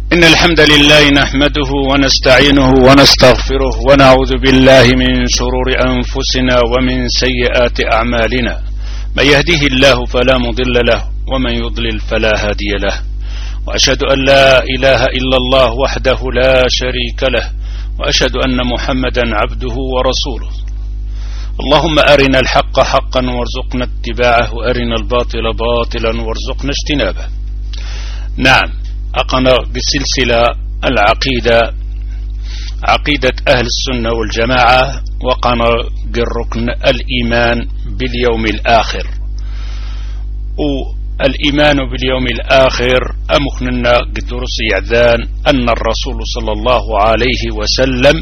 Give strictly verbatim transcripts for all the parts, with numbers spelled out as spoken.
إن الحمد لله نحمده ونستعينه ونستغفره ونعوذ بالله من شرور أنفسنا ومن سيئات أعمالنا. من يهده الله فلا مضل له ومن يضلل فلا هادي له، وأشهد أن لا إله إلا الله وحده لا شريك له، وأشهد أن محمدا عبده ورسوله. اللهم أرنا الحق حقا وارزقنا اتباعه، وأرنا الباطل باطلا وارزقنا اجتنابه. نعم، أقنا بسلسلة العقيدة عقيدة أهل السنة والجماعة، وقنا بالركن الإيمان باليوم الآخر. والإيمان باليوم الآخر أمخننا قدرس يعذان أن الرسول صلى الله عليه وسلم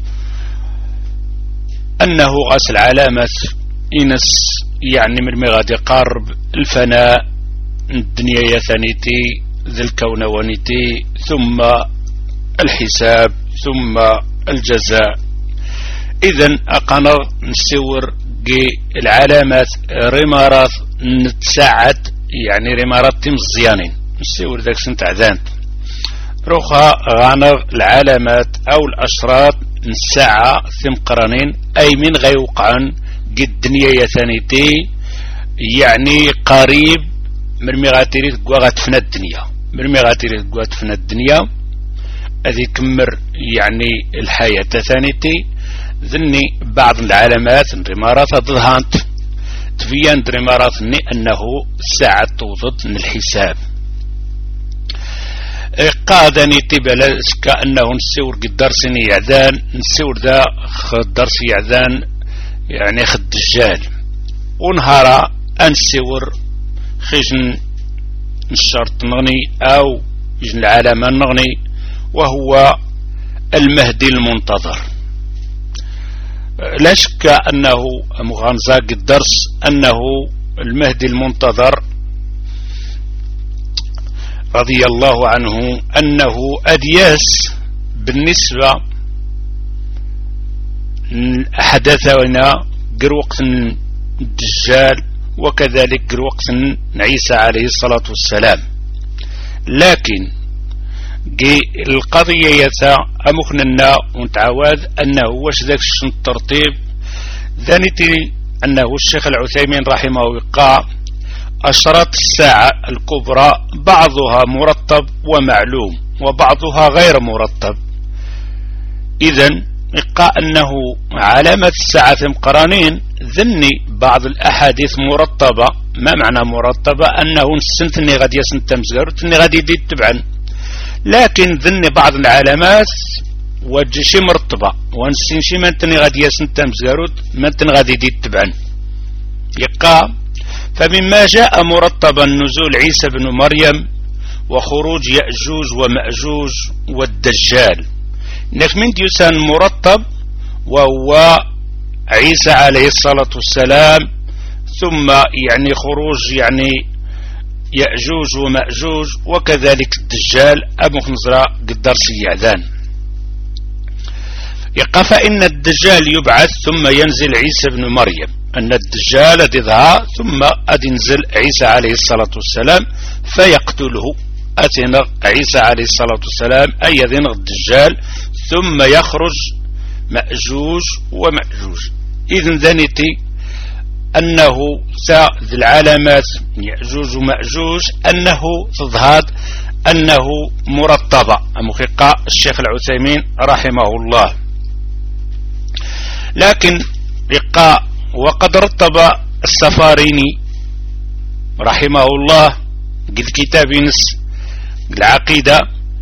أنه غسل علامة إنس يعني من مغادي قرب الفناء الدنيا يثنيتي ذي الكون ونتي، ثم الحساب ثم الجزاء. إذن أقنر نسور العلامات رمارات نتساعد يعني رمارات تمزيانين نسور ذاك سنت عذانت روخا غانر العلامات أو الأشراط نساعة ثم قرنين أي من غيوقعا قد الدنيا يثانيتي يعني قريب من مغاتيري تقوغات فنا الدنيا من مغاتيري تقوغات فنا الدنيا هذه كمر يعني الحياة ثانيتي ذني بعض العلامات الرمارات ضدهانت تبين رمارات أنه ساعة توضد من الحساب قادني تبلا كأنه نسور قد درسني يعذان نسور ذا خد درس يعذان يعني خد الدجال ونهارا أنسور خجن الشرط نغني أو يجن العلامة نغني، وهو المهدي المنتظر. لا شك أنه مغانزاق الدرس أنه المهدي المنتظر رضي الله عنه أنه أدياس بالنسبة حدثنا قروقت الدجال وكذلك وقت عيسى عليه الصلاة والسلام. لكن القضية يتا أمخننا ونتعوذ أنه وش ذاك الترتيب ذانيتي أنه الشيخ العثيمين رحمه وقع أشرط الساعة الكبرى بعضها مرتب ومعلوم وبعضها غير مرتب. إذن إقاء أنه علامة الساعة مقرانين ذني بعض الأحاديث مرتبة. ما معنى مرتبة؟ أنه نسنتني غادي يسنت مزغر وتني غادي يدي تبعا، لكن ذني بعض العلامات وجشي مرتبة ونسين شي منتني غادي يسنت مزغر منتني غادي يدي تبعا يقا. فمما جاء مرتبا نزول عيسى بن مريم وخروج يأجوج ومأجوج والدجال. إنك من ديوسان مرتب وهو عيسى عليه الصلاة والسلام، ثم يعني خروج يعني يأجوج ومأجوج وكذلك الدجال أبو خنزراء قدر سيعذان يقف. إن الدجال يبعث ثم ينزل عيسى بن مريم، أن الدجال أدذها ثم أدنزل عيسى عليه الصلاة والسلام فيقتله أتنغ عيسى عليه الصلاة والسلام أي يذنغ الدجال ثم يخرج مأجوج ومأجوج. إذن ذنتي أنه ذي العلامات يأجوج ومأجوج أنه تظهر أنه مرتبة مخيقة الشيخ العثيمين رحمه الله. لكن لقاء وقد رتب السفاريني رحمه الله قد كتاب العقيدة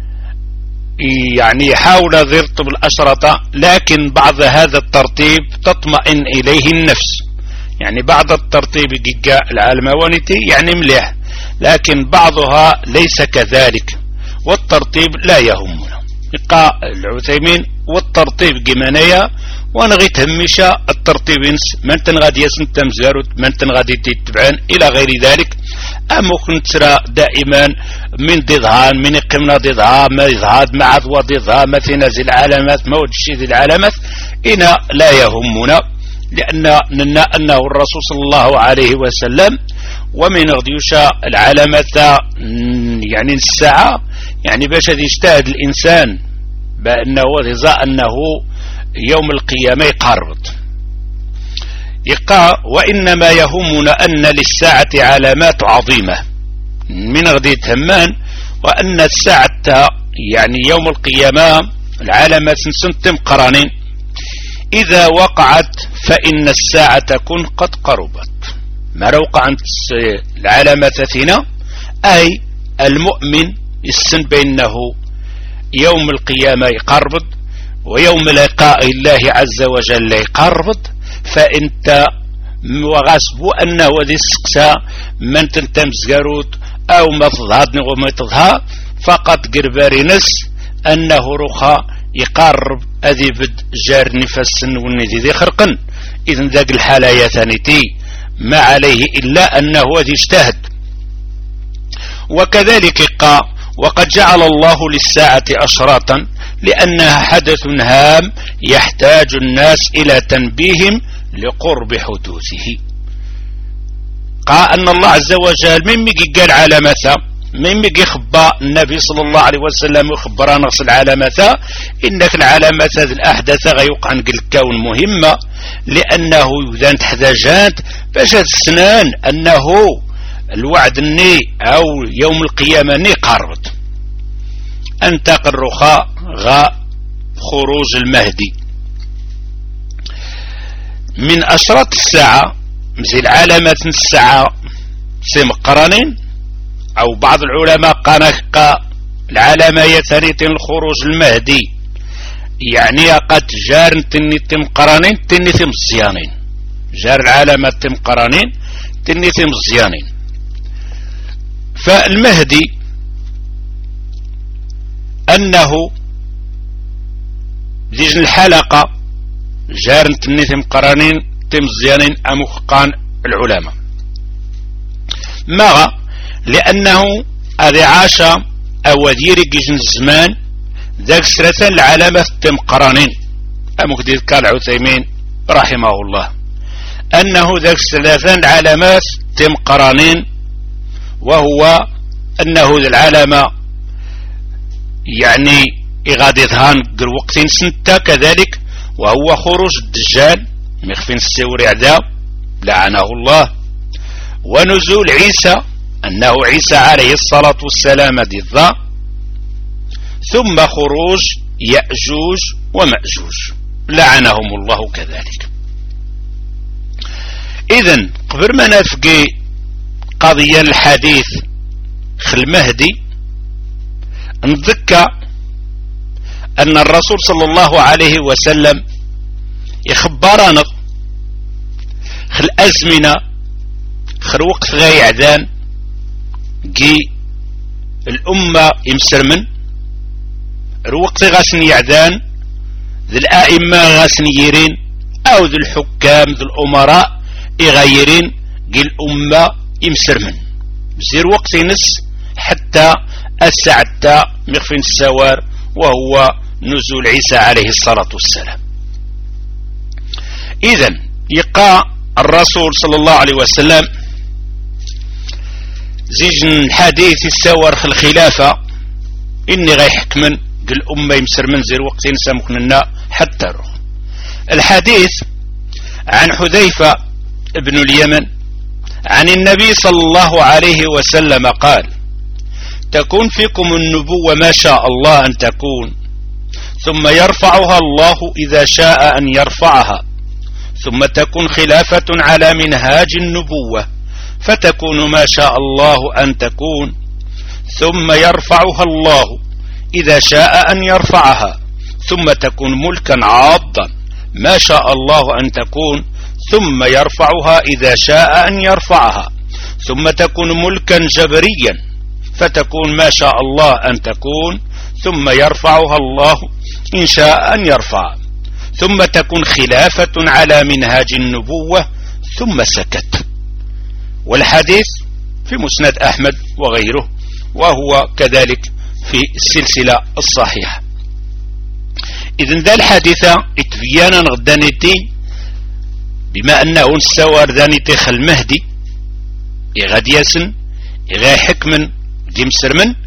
يعني يحاول يرتب الأشرطة، لكن بعض هذا الترتيب تطمئن إليه النفس. يعني بعض الترتيب جيجا العالموانيتي يعني مليح، لكن بعضها ليس كذلك، والترتيب لا يهمنا. يقع العثيمين والترتيب جمانية ونغي تهمشا الترتيب من تنغادي يسن تمزارت من تنغادي تتبعان إلى غير ذلك. أمكن ترى دائما من ضدها من قمنا ضدها ما يضهاد مع ضدها ما تنزل علامات ما وجشي ذي العلامات إنا لا يهمنا، لأن أنه الرسول صلى الله عليه وسلم ومن غديوشا العلامة يعني الساعة يعني باش يجتهد الإنسان بأنه رضا أنه يوم القيامة يقرب. يقع وإنما يهمنا أن للساعة علامات عظيمة من غدي تهمان، وأن الساعة يعني يوم القيامة العلامات سنتم قرانين، إذا وقعت فإن الساعة تكون قد قربت. ما وقعت العلامات فينا أي المؤمن السن بأنه يوم القيامة يقرب ويوم لقاء الله عز وجل يقرب، فانت وغاسبو انه ذي السقسا من تنتمس جاروت او ما تظهرني وما تظهر فقط قرباري نس انه رخا يقرب اذي بد جار نفسن والندي ذي خرقن. اذن ذاك الحالة يا ثانيتي ما عليه الا انه ذي اجتهد. وكذلك قا وقد جعل الله للساعة أشراطا لأنها حدث هام يحتاج الناس إلى تنبيهم لقرب حدوثه. قال أن الله عز وجل من ميجي قال علامته من ميجي خبا النبي صلى الله عليه وسلم يخبرنا نص العلامته إنك العلامات هذه الأحداث غيوقع نقل الكون مهمة، لأنه إذا تحتاجات باش السنان أنه الوعد الني أو يوم القيامة ني قاربت. أنتق الرخاء غا خروج المهدي. من أشراط الساعة مثل علامات الساعة سم قرانين، أو بعض العلماء قال العلامة يثنيتين الخروج المهدي، يعني قد جار تني تم قرانين تني تم الزيانين، جار العلامات تم قرانين تني تم الزيانين. فالمهدي أنه ديجن الحلقة جار تني تم قرانين تم الزيانين أمخقان العلماء ماغا، لأنه أذي عاشا أو ديري جيجن الزمان ذاك سرثا العلامة تم قرانين أمخدير قال عثيمين رحمه الله أنه ذاك سرثا العلامات تم قرانين، وهو أنه العلامة يعني إغادي ظهان قر وقتين سنتا كذلك، وهو خروج الدجال مخفين السور عذاب لعنه الله، ونزول عيسى أنه عيسى عليه الصلاة والسلام ضد، ثم خروج يأجوج ومأجوج لعنهم الله كذلك. إذن قبل ما نفقي قضية الحديث خل المهدي نذكى أن الرسول صلى الله عليه وسلم يخبرنا خل أزمنة خل وقت غاي عذان جي الأمة يمسرمن الوقت غاسن يعذان ذي الآئمة غاسن يرين أو ذي الحكام ذي الأمراء يغيرين جي الأمة يمسرمن بزير وقت نس حتى الساعة مخفين السوار، وهو نزول عيسى عليه الصلاة والسلام. إذن يقع الرسول صلى الله عليه وسلم زيجن الحديث السور في الخلافة إني غي حكمن قل أمة يمسر من زير وقتين سامكننا حتى روح. الحديث عن حذيفة ابن اليمن عن النبي صلى الله عليه وسلم قال: تكون فيكم النبوة ما شاء الله أن تكون، ثم يرفعها الله إذا شاء أن يرفعها، ثم تكون خلافة على منهاج النبوة فتكون ما شاء الله أن تكون، ثم يرفعها الله إذا شاء أن يرفعها، ثم تكون ملكا عاضا ما شاء الله أن تكون، ثم يرفعها إذا شاء أن يرفعها، ثم تكون ملكا جبريا فتكون ما شاء الله أن تكون، ثم يرفعها الله إن شاء أن يرفع، ثم تكون خلافة على منهاج النبوة، ثم سكت. والحديث في مسند أحمد وغيره، وهو كذلك في السلسلة الصحيحة. إذن ذا الحديث اتبيانا غدانيتي بما أنه نسوار ذانيتي خل مهدي إغاد ياسن إغا حكمن دي مسرمن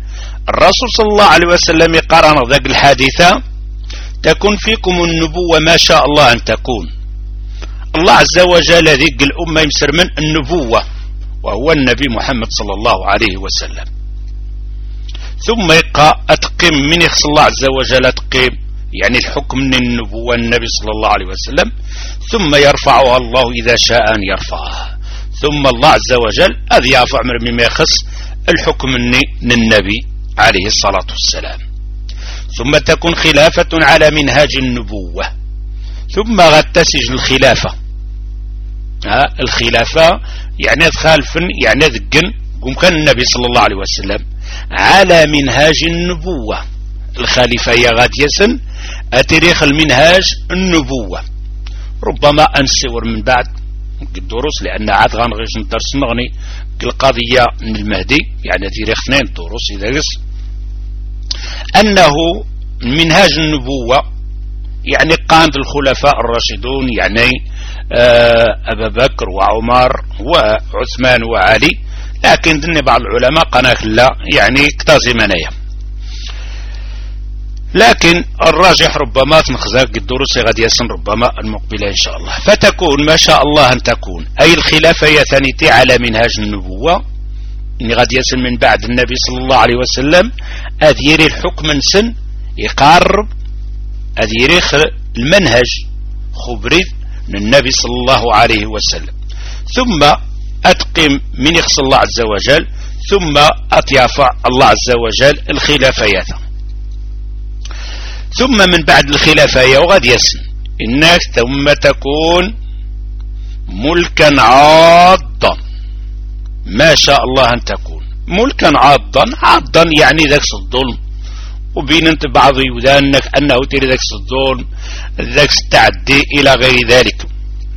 الرسول صلى الله عليه وسلم يقارن ذاك الحادثة تكون فيكم النبوة ما شاء الله أن تكون. الله عز وجل ذيك الأمة يمسر من النبوة وهو النبي محمد صلى الله عليه وسلم. ثم يقى أتقيم من يخص الله عز وجل أتقيم يعني الحكم من النبوة النبي صلى الله عليه وسلم، ثم يرفعها الله إذا شاء أن يرفعها. ثم الله عز وجل أذ يرفع مما يخص الحكم من النبي عليه الصلاة والسلام. ثم تكون خلافة على منهاج النبوة. ثم غتسج الخلافة، ها الخلافة يعني خالف يعني ذقن قم كان النبي صلى الله عليه وسلم على منهاج النبوة. الخليفة يا غاد يسن أتريخ المنهاج النبوة. ربما أنسور من بعد الدروس لأن عاد غنغيش ندرس نغني القضية من المهدي يعني تريخ اثنين دروس إذا رس أنه منهاج النبوة يعني قاند الخلفاء الراشدون يعني أبا بكر وعمر وعثمان وعلي، لكن دني بعض العلماء قناك لا يعني اكتازي منايا. لكن الراجح ربما تنخزاك الدروس غادي يسن ربما المقبلة إن شاء الله. فتكون ما شاء الله أن تكون أي الخلافة يثنيتي على منهاج النبوة إن غادي يسن من بعد النبي صلى الله عليه وسلم أذيري الحكم نسن يقارب أذيري المنهج خبريد من النبي صلى الله عليه وسلم. ثم أتقم من يخص الله عز وجل ثم أتيافع الله عز وجل الخلافيات. ثم من بعد الخلافة وغاد يسن الناس ثم تكون ملكا عاضا ما شاء الله أن تكون ملكا عاضا. عاضا يعني ذاك الظلم وبين انت بعض يودانك أنه تري ذاك الظلم ذاك التعدي إلى غير ذلك.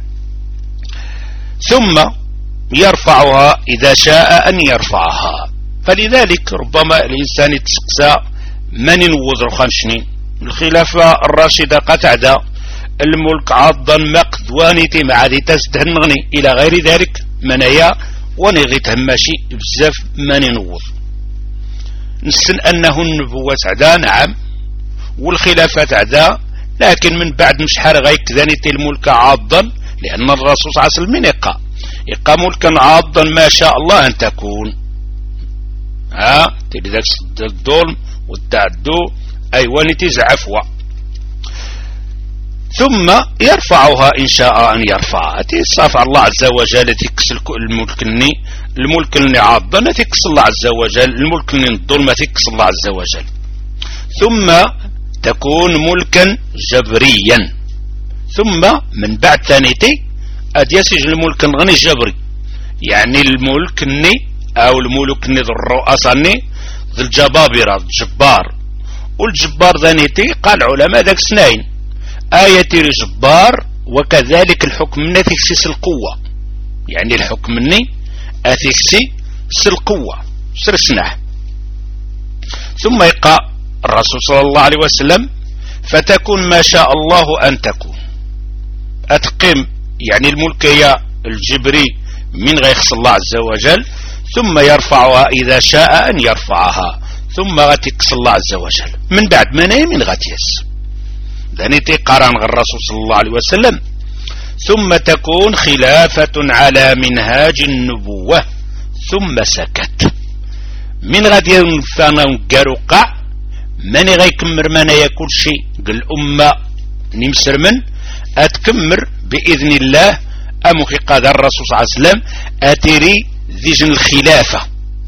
ثم يرفعها إذا شاء أن يرفعها. فلذلك ربما الإنسان يتسقسى من ينوض الخمسين الخلافة الراشدة قتعدا الملك عاضا مقدوانيتي مع ذي تستهنغني إلى غير ذلك منايا ونغي تهماشي بزاف من ينوض نسن أنه النبوة تعدا نعم والخلافة تعدا، لكن من بعد مشحر غيك ذانيتي الملك عاضا لأن الرسول صلى الله عليه وسلم يقى يقى ملكا عاضا ما شاء الله أن تكون. ها تلي ذاك الظلم والتعدو أيوان تزعفوا. ثم يرفعها إن شاء أن يرفعها تصافع الله عز وجل تكس الملك الني الملك الني عاضا تكس الله عز وجل الملك الني الظلم تكس الله عز وجل. ثم تكون ملكا جبريا. ثم من بعد ثانيتي أد يسج الملك غني الجبري يعني الملك الني أو الملك الني ذو الرؤساء الني ذو الجبابرة الجبار والجبار ذانيتي قال علماء ذاك سنين آية الجبار وكذلك الحكم مني تكسيس القوة يعني الحكم مني أتكسي القوة سرسناه. ثم يقع الرسول صلى الله عليه وسلم فتكون ما شاء الله أن تكون أتقم يعني الملك يا الجبري من غيخص الله عز وجل. ثم يرفعها إذا شاء أن يرفعها. ثم غتكس الله عز وجل من بعد مني من غتيس ذانيتي قران الرسول صلى الله عليه وسلم. ثم تكون خلافة على منهاج النبوة. ثم سكت من غادي ينفانا قرقع من غيكمر من يكون شيء قل أمة نمسر من أتكمر بإذن الله أمخي قادر الرسول صلى الله عليه وسلم أتري ذيجن الخلافة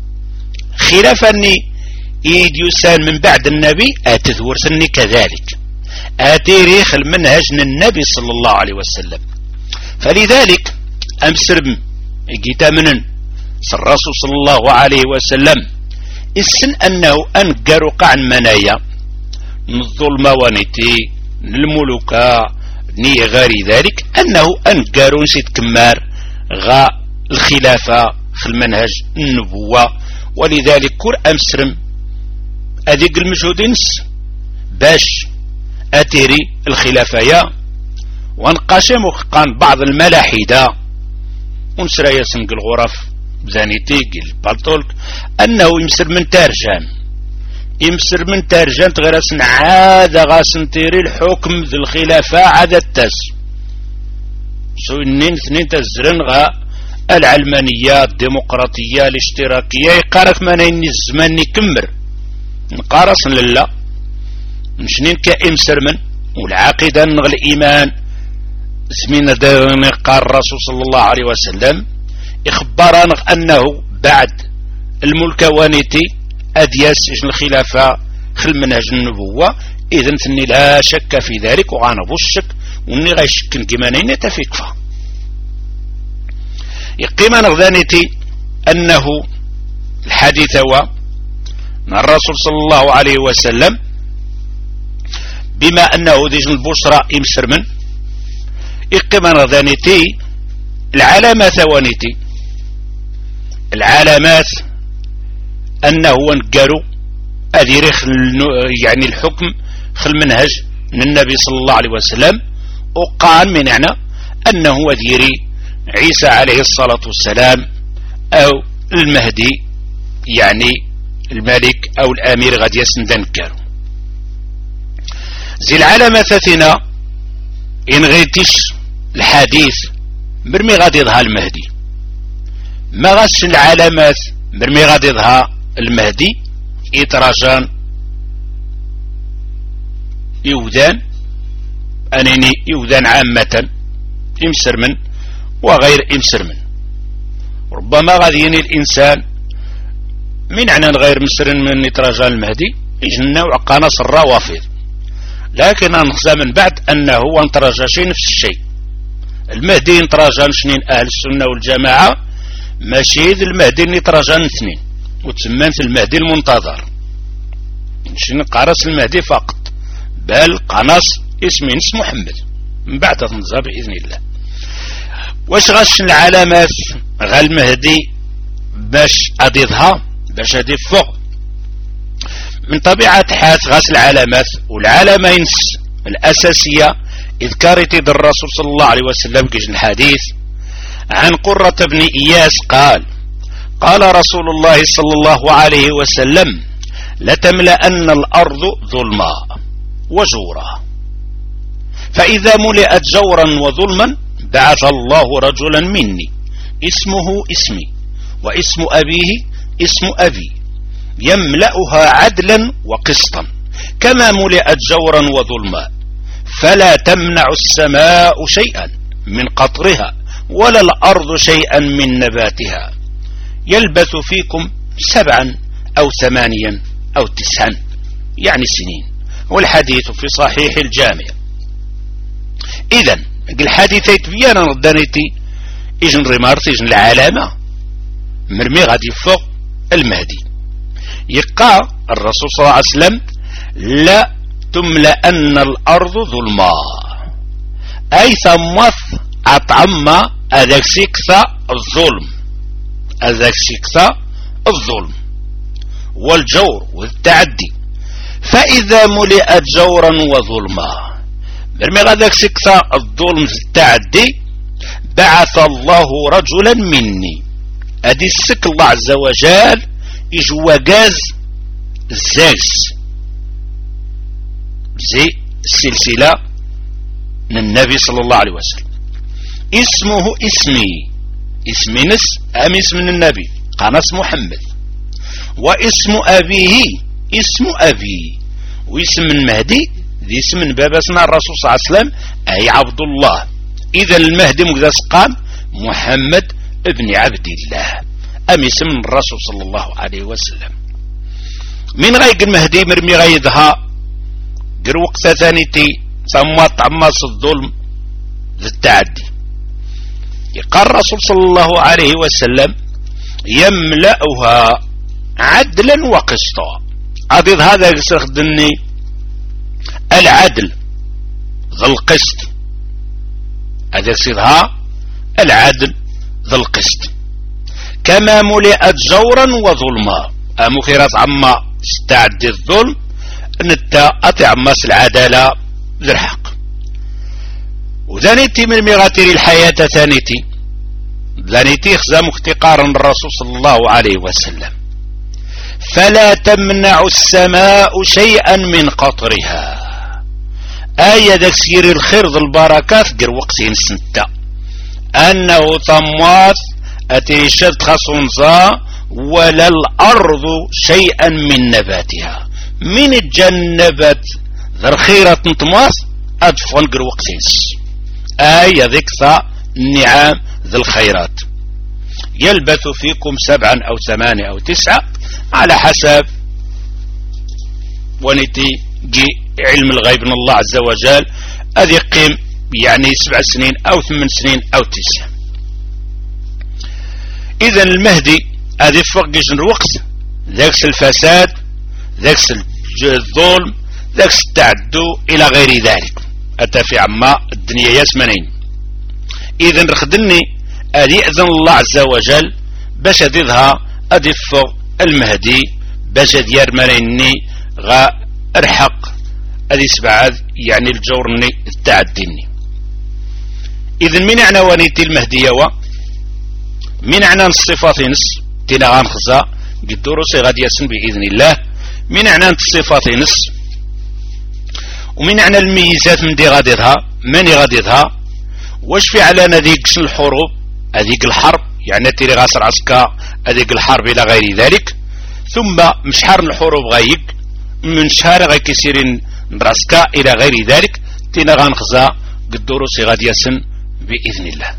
خلافة أني إيد يسال من بعد النبي أتذور سني كذلك أتريخ المنهج النبي صلى الله عليه وسلم. فلذلك أمسر جيتا منن الرسول صلى الله عليه وسلم السن أنه أنقر قعن منايا الظلم ونتي الملوكة ني غير ذلك أنه أنقر نسيت كمار غا الخلافة في المنهج النبوة. ولذلك كور أمسرم أذيق المجهودين باش أتيري الخلافة يا وانقاشم وقان بعض الملاحدة ونسرى يسنق الغرف بذانيتي البالطولك أنه يمسر من تارجان يمسر من ترجنت غير اسن عاد غاسن تيري الحكم ذي الخلافة عاد التاس سو انين اثنين تزرن غا العلمانية الديمقراطية الاشتراكية يقارك مانين الزمان يكمر نقارس لله نشنين كإمسر من والعقيدة نغ الإيمان زمين داغن قال الرسول صلى الله عليه وسلم إخبارنا أنه بعد الملك وانيتي أدياس الخلافة خل منهج النبوة إذن ثني لا شك في ذلك وغانبو الشك وني غيشكن كمانين يتفكفا يقيما نغذانيتي أنه الحديث هو مع الرسول صلى الله عليه وسلم بما أنه ديجن البشرى إمسر من إقيما نغذانيتي العلامات ثوانيتي العلامات أنه نقارو أدير يعني الحكم خل منهج من النبي صلى الله عليه وسلم وقال من يعني أنه أديري عيسى عليه الصلاة والسلام أو المهدي يعني الملك أو الأمير غادي يسندن كارو زي العلامة ثلاثين إن غيتش الحديث مرمي غادي يظهر المهدي ما غاش العلامات مرمي غادي يظهر المهدي إتراجان يودان أنني يودان عامة إمسر من وغير إمسر من ربما غادي يني الإنسان من عنان غير مسر من إتراجان المهدي يجنى وعقانص الروافض لكن نخزى من بعد أنه انتراجاشي نفس الشيء المهدي انتراجان شنين أهل السنة والجماعة ماشي المهدي انتراجان اثنين وتسمانت المهدي المنتظر شنو قارس المهدي فقط بل قناص اسمه نس محمد من بعد تنزل بإذن الله واش غاش العلامات غا المهدي باش أضيضها باش أضيف فوق من طبيعة حاس غاس العلامات والعلامة ينس الأساسية إذ كارت الرسول صلى الله عليه وسلم كيجن الحديث عن قرة بن إياس قال قال رسول الله صلى الله عليه وسلم لتملأن الأرض ظلما وجورا فإذا ملئت جورا وظلما بعث الله رجلا مني اسمه اسمي واسم أبيه اسم أبي يملأها عدلا وقسطا كما ملئت جورا وظلما فلا تمنع السماء شيئا من قطرها ولا الأرض شيئا من نباتها يلبث فيكم سبعا أو ثمانيا أو تسعا يعني سنين والحديث في صحيح الجامع إذن الحديث يتبين ردانيتي إجن رمارت إجن العلامة مرمي غادي فوق المهدي يقع الرسول صلى الله عليه وسلم لا تملأن الأرض ظلما أي ثمث أطعم أذاك سكثة الظلم أذاك سكثة الظلم والجور والتعدي فإذا ملئت جورا وظلما برمي غاداك سكثة الظلم والتعدي بعث الله رجلا مني أدي السك الله عز وجل إجوا جاز الزاز زي السلسلة من النبي صلى الله عليه وسلم اسمه اسمي اسمي نس أم اسم من النبي قناص محمد واسم أبيه اسم أبي واسم المهدي ذي اسم بابسنا الرسول صلى الله عليه وسلم أي عبد الله إذا المهدي مقدس قام محمد ابن عبد الله أم اسم الرسول صلى الله عليه وسلم من غيق المهدي مرمي غيدها قر وقت ثانيتي سموات عماس الظلم ذي التعدي يقال الرسول صلى الله عليه وسلم يملأها عدلا وقسطا عدد هذا يستخدمني العدل ذا القسط هذا يصيرها العدل ذا القسط كما ملئت جورا وظلما مخيرات عما استعد الظلم نتا أطعماس العدالة ذي الحق وذانيتي من مغاتير الحياة ثانيتي ذانيتي خزام اختقارا الرسول صلى الله عليه وسلم فلا تمنع السماء شيئا من قطرها. آية داك سير الخير ذو البركات قر وقتين سنتا أنه ثماث أتيشد خصنصا ولا الأرض شيئا من نباتها من الجنبات ذا الخيرة نتماث أدفن قر وقتين. آية ذكثة النعام ذي الخيرات يلبث فيكم سبعا أو ثمانية أو تسعة على حسب ونتي جي علم الغيب من الله عز وجل. أذي قيم يعني سبع سنين أو ثمان سنين أو تسع. إذن المهدي أذي فقش الوقت ذاكس الفساد ذاكس الظلم ذاكس التعدو إلى غير ذلك أتى في عما الدنيا يسمنين. إذن رخدني أذي أذن الله عز وجل باش أذيذها أذي فوق المهدي باش ديار مريني غا ارحق أذي سبعاد يعني الجورني التعديني. إذن من عنا ونيتي المهدية و من عنا الصفات نس تينا غانخزا قدورو غادي يسن بإذن الله. من عنا الصفات نس ومن عنا الميزات من دي غاديتها من غاديتها واش في على نذيك الحروب هذيك الحرب يعني تيري غاسر عسكا هذيك الحرب إلى غير ذلك. ثم مشحار الحروب غايق من شهر غاي كيسيرين نراسكا إلى غير ذلك تينا غانخزا قدورو غادي يسن بإذن الله.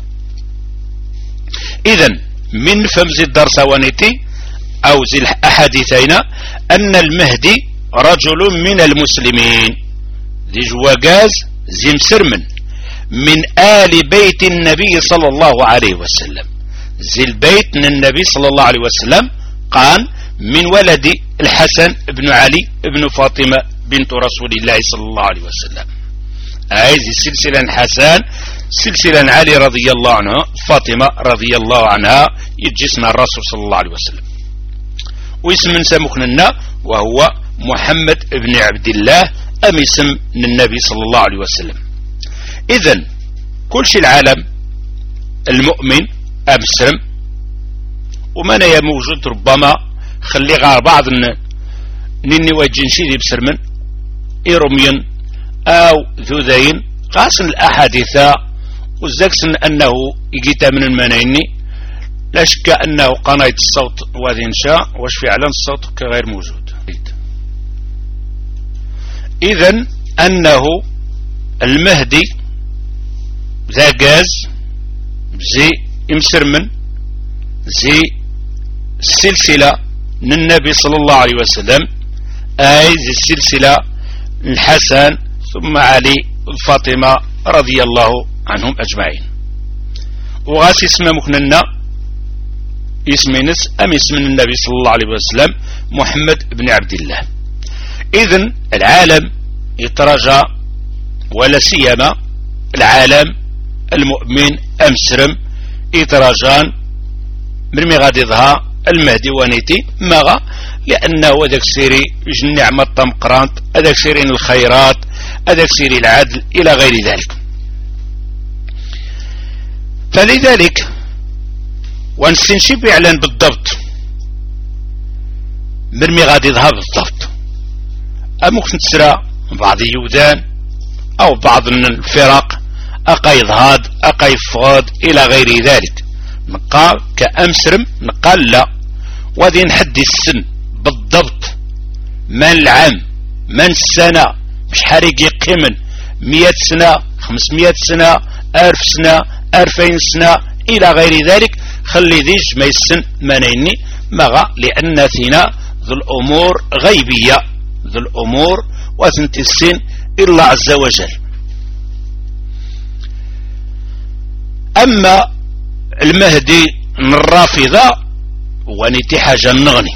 إذن من فمز الدرس ونيتي أو زي الأحاديثين أن المهدي رجل من المسلمين ذي جواجاز زي مسرمن من آل بيت النبي صلى الله عليه وسلم. زي البيت من النبي صلى الله عليه وسلم قال من ولد الحسن بن علي بن فاطمة بنت رسول الله صلى الله عليه وسلم. هذه سلسلة الحسن سلسلة علي رضي الله عنه فاطمة رضي الله عنها يجسنا الرسول صلى الله عليه وسلم. واسم سمكننا وهو محمد بن عبد الله أم اسم النبي صلى الله عليه وسلم. إذن كل شيء العالم المؤمن أمسرم ومن هي موجود ربما خلي غار بعض نني وجنشي دي بسرمن إيروميون أو ذوذين قاسن الأحاديث وزاكسن أنه يجيتا من المنيني لا شك أنه قناة الصوت وذي إنشاء واش فعلا الصوت غير موجود. إذن أنه المهدي ذا جاز زي امسرمن زي السلسلة من النبي صلى الله عليه وسلم أي زي السلسلة الحسن ثم علي فاطمة رضي الله عنهم أجمعين. وغاس اسم مكننا اسم نس أم اسم النبي صلى الله عليه وسلم محمد بن عبد الله. إذن العالم يترجى ولا سيما العالم المؤمن أمسرم يترجان مرمي غادي ظهر المهدي ونيتي مغا لأنه ذاك سيري النعمة الطمقرانت ذاك سيرين الخيرات ذاك سيري العدل إلى غير ذلك. فلذلك ونستنشب إعلان بالضبط مرمي غادي ظهر بالضبط أمكن تسرى بعض يودان أو بعض من الفرق أقايض هاد أقايض فغاد إلى غير ذلك نقال كأمسرم نقال لا وذي نحدي السن بالضبط من العام من السنة مش حريق يقيمن مئة سنة خمسمائة سنة ألف سنة ألفين سنة إلى غير ذلك خلي ذيج ما يسن منيني مغا لأن ثنا ذو الأمور غيبية ذو الأمور وثنت السن إلا عز وجل. أما المهدي الرافضة ونتي حاجة نغني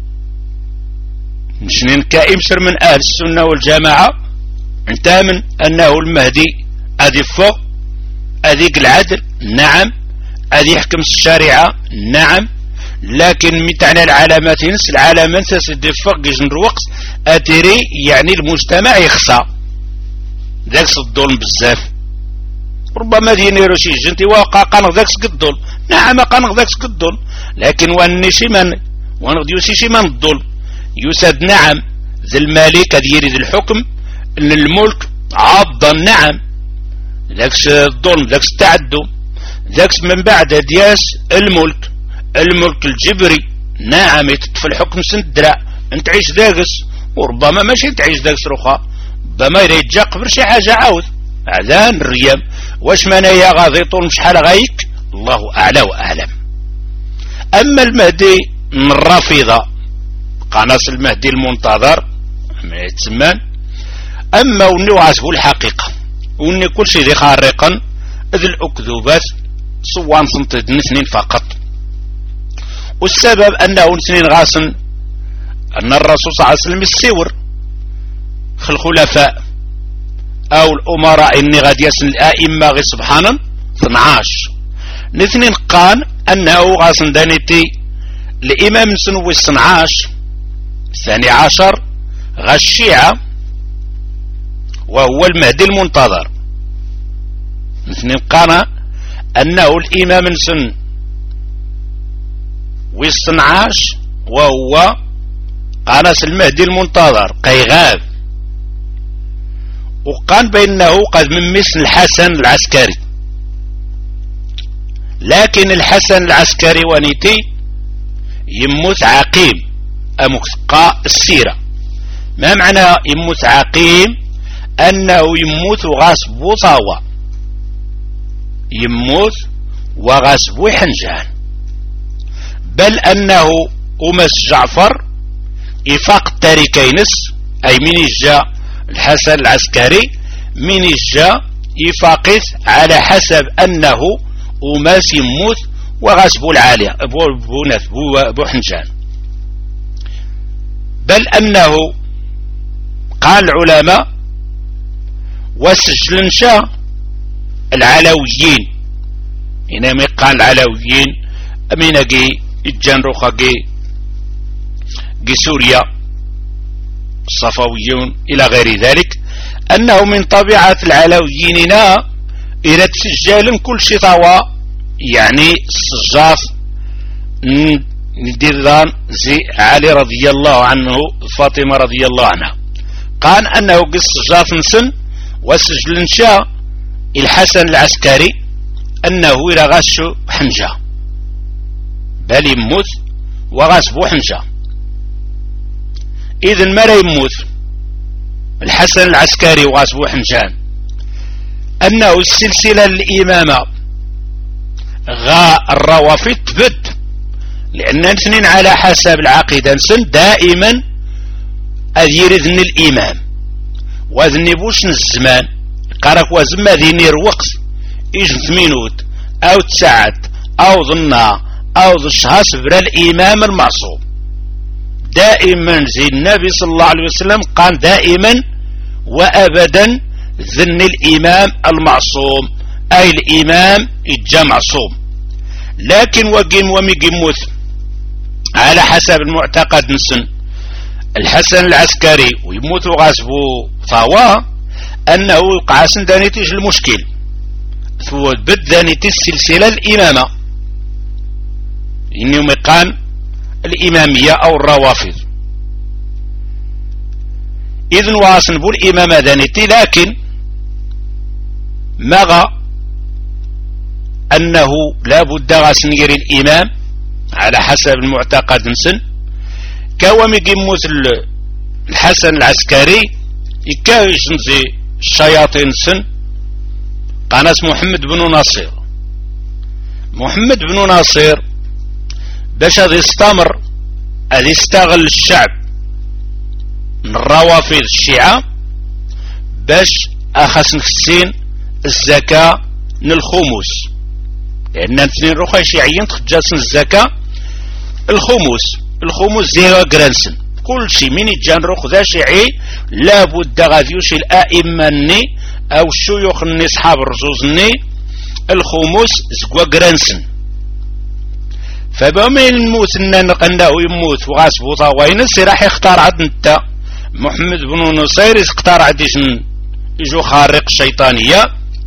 نشنين كإمسر من أهل السنة والجماعة نتامن أنه المهدي أذي فوق أذيك العدل نعم أذي يحكم الشريعة نعم لكن متعنى العلامات نس العلامات تسدي فوق جزن الوقت أتري يعني المجتمع يخصى ذاك الظلم بزاف ربما ديني روشي جنتي واقع قانغ ذاك الظلم نعم قانغ ذاك الظلم لكن واني شي من ونغديو شي من الظلم يساد نعم ذي الملك هذا يريد الحكم للملك عضا نعم ذاكس الظلم ذاكس التعدم ذاكس من بعد دياس الملك الملك الجبري نعم يتطفى الحكم سندرا انت تعيش ذاكس وربما ماشي تعيش ذاكس رخا ربما يريد قبل شي حاجة عاود اذان الريام واش منايا غادي طول شحال غايك الله اعلى واعلم. اما المهدي من الرافضة قناص المهدي المنتظر ما يتسمان اما وني وعزبو الحقيقة وني كل شيء ذي خارقا اذ الاكذوبات صوان صنتد اثنين فقط. والسبب انه اثنين غاسن ان الرسول صلى الله عليه وسلم السور في الخلفاء او الامراء اني غادي يسن الائمة غير سبحانا اثناش اثنين قان انه غاسن دانيتي الامام سنوي اثناش الثاني عشر غا الشيعة وهو المهدي المنتظر. اثنين قان انه الامام سن ويصنعاش وهو قاناس المهدي المنتظر قيغاب. وقال بانه قد من مثل الحسن العسكري لكن الحسن العسكري ونيتي يموت عقيم امكتقى السيرة. ما معنى يموت عقيم؟ انه يموت غاسب طاوة يموت وغاسب حنجان بل انه امس جعفر افاق التاريكينس اي من جاء الحسن العسكري من جاء يفاقس على حسب انه اماس يموت وغاسب العالية ابو حنجان بل انه قال العلماء وسجل انشاء العلويين انما قال العلويين امين جي الجان روخا جي جي سوريا الصفويون الى غير ذلك انه من طبيعة العلويين الى تسجل كل شيء طوا يعني السجاف نديران زي علي رضي الله عنه فاطمة رضي الله عنها قال انه قص السجاف نسن وسجل انشاء الحسن العسكري انه الى غاسو حنجة بل يموت وغاسبو حنجة. اذن ما لا يموت الحسن العسكري وغاسبو حنجان انه السلسلة الامامة غا الروافد تبد لان الاثنين على حسب العقيدة نسن دائما اذير ذن الامام وذني بوش الزمان قارك وزما ذينير وقت ايش ثمينوت او تسعد او ظنا او ذو الشهاس برا الامام المعصوم دائما زي النبي صلى الله عليه وسلم قال دائما وابدا ذن الامام المعصوم اي الامام اجا معصوم. لكن وقيم وميقيموت على حسب المعتقد نسن الحسن العسكري ويموت غاسبو فهو انه يوقع سندانيتيش المشكل ثو بدانيتي السلسلة الامامة انهم يقان الامامية او الروافض اذن واسن بو الامامة دانيتي لكن مغا انه لا بد غاسنير الامام على حسب المعتقد نسن كوامي قيموت الحسن العسكري يكاوش نزي الشياطين سن قناس محمد بن ناصر محمد بن ناصر باش هذا يستمر هذا يستغل الشعب من الروافض الشيعة باش اخس نفسين الزكاة من الخمس لان اثنين رخا شيعيين تخجاسن الزكاة الخمس الخمس زيرو جرانسن كل شيء من الجان رخ ذا شيعي لابد غاديوش الائمة ني او الشيوخ ني اصحاب الرزوز ني الخمس زكوا جرانسن فبما نموت نقناه يموت وغاسبو طاوينس راح يختار عاد نتا محمد بن نصير يختار عاد يجو خارق الشيطانية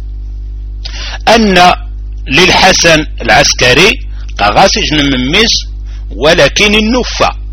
ان للحسن العسكري قغاسج نمميس ولكن النفة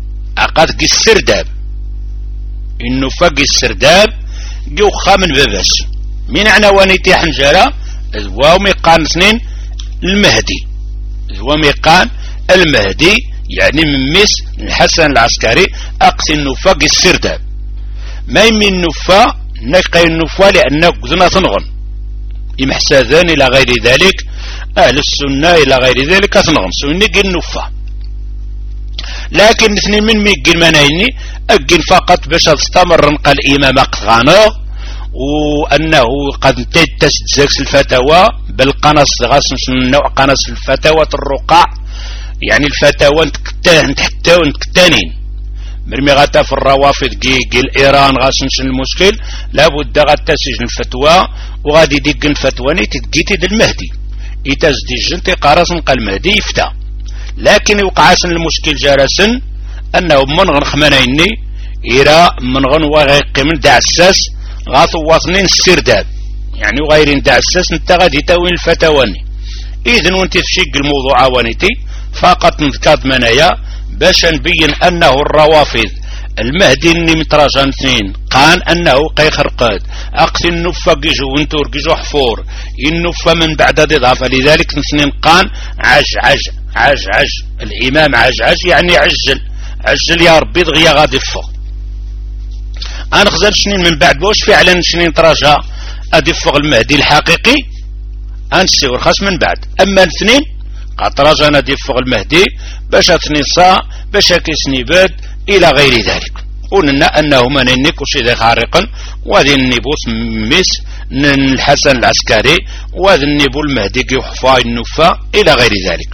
قاد كي السرداب إنه فاقي السرداب جو خامن باباس من عنوانيتي حنجرة ذو ميقان اثنين المهدي ذو ميقان المهدي يعني من ميس الحسن العسكري أقصي النفا كي السرداب ما يمي النفا نقي النفا لأنه قدنا تنغن يمحساذان إلى غير ذلك أهل السنة إلى غير ذلك تنغن سوني كي النفا لكن اثنين من ميقي المنايني أجل فقط باش تستمر نقل الإمام قطغانو وأنه قد انتهت تسجل الفتاوى بالقنص غاس نوع قنص الفتاوى الرقاع يعني الفتاوى نتحتى ونتكتانين مرمي غاتا في الروافض كي الإيران غاس نشن المشكل لابد غاتا سجن الفتوى وغادي ديك الفتوى تتجيتي دي المهدي يتزدي الجنتي قارس نقل المهدي يفتى لكن يوقعسن المشكل جارسن أنه من غن خمانيني إيرا من غن وغيقي من دعساس غاثو واثنين السرداب يعني وغيرين دعساس انت غادي تاوين الفتاواني إذن وانت تشيق الموضوع عوانيتي فقط نذكاد منايا باش نبين أنه الروافض المهدي اللي متراجع اثنين قان أنه قي خرقاد أقصي النفا قيجو وانتور قيجو حفور النفا من بعد ضعف لذلك اثنين قان عج عج عج عج الإمام عج عج يعني عجل عجل يا ربي دغيا غادي فوق أنا خزر شنين من بعد بوش فعلا شنين تراجع أدي فوق المهدي الحقيقي أنسي ورخص من بعد أما الاثنين قد تراجع ندي فوق المهدي باش اثنين صاع باش كيسني باد إلى غير ذلك قلنا أنه من النك وشي ذي خارقا وذي النبوث ميس الحسن العسكري وذي النبو المهدي يحفى النفا إلى غير ذلك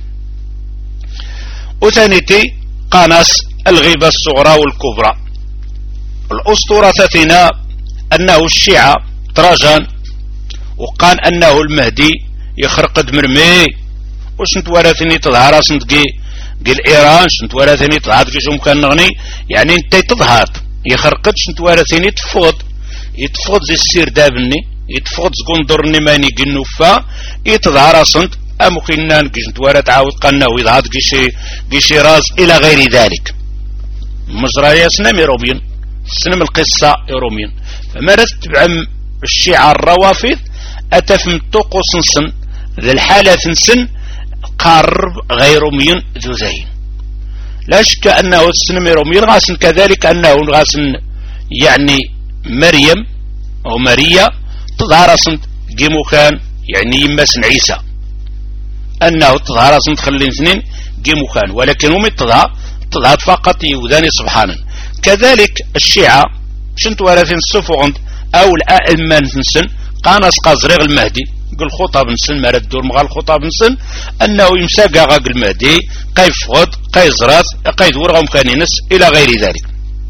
وثانيتي قانص الغيبة الصغرى والكبرى الأسطورة ثلاثين أنه الشيعة تراجان وقال أنه المهدي يخرق مرمي وشنت ورثني تظهر سنتقي قل إيران شنت ورثني تظهر كيشو مكان نغني يعني انت تظهر يخرقت شنت ورثني تفوض يتفوض زي السير دابني يتفوض زقندرني ماني قنوفا يتظهر سنت أمكننا نكيشنت ورث عاود قلنا ويظهر كيشي كيشي راس إلى غير ذلك مجرى سنم يروبين سنم القصة يرومين فما تتبع الشيعة الروافض أتفهم توقص نسن ذي الحالة نسن قارب غير مين ذو زين لا شك أنه السنم يرومين غاسن كذلك أنه غاسن يعني مريم أو ماريا تظهر سنت جيمو كان يعني يمسن عيسى أنه تظهر سنت خلين اثنين جيمو كان ولكن هم تظهر تظهر فقط يوداني سبحانه كذلك الشيعة شنت ورثين السفوغند أو الأئمة نسن قانص قازريغ المهدي قل خطاب نسن مرد الدور مغال خطاب نسن أنه يمساقا غاق المهدي قيف غد قي زراث قيد ورغم كان ينس إلى غير ذلك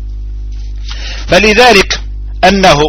فلذلك أنه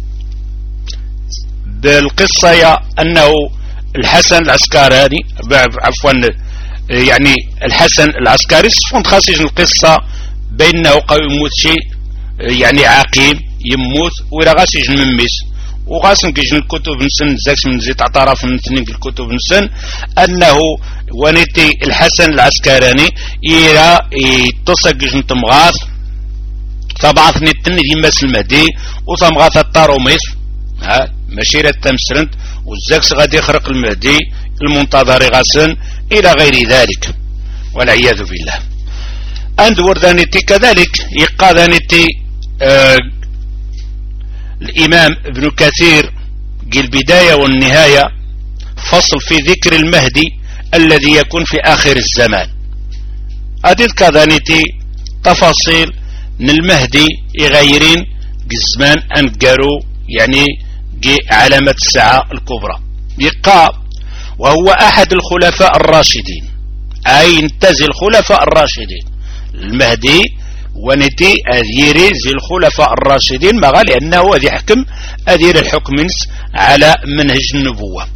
بالقصة أنه الحسن العسكري عفوا يعني الحسن العسكري سفوند خاسيج القصة بينه قوي يموت شيء يعني عقيم يموت ولا غاسيج المميس وغاسن كيجن الكتب نسن زاكس من زيت اعتراف من اثنين الكتب نسن أنه ونيتي الحسن العسكراني إلى يتصق جن تمغاث طبعا نتني يمس المهدي وتمغاث الطاروميس ها مشيرة تمسرنت والزاكس غادي يخرق المهدي المنتظر غاسن إلى غير ذلك والعياذ بالله أندور ذانيتي كذلك يقى ذانيتي آه الإمام ابن كثير قال البداية والنهاية فصل في ذكر المهدي الذي يكون في آخر الزمان أدل كذانيتي تفاصيل من المهدي يغيرين الزمان أنقروا يعني علامة الساعة الكبرى يقى وهو أحد الخلفاء الراشدين أي انتزل الخلفاء الراشدين المهدي ونتي أذيري زي الخلفاء الراشدين ما قال لأنه أذي حكم أذير الحكم على منهج النبوة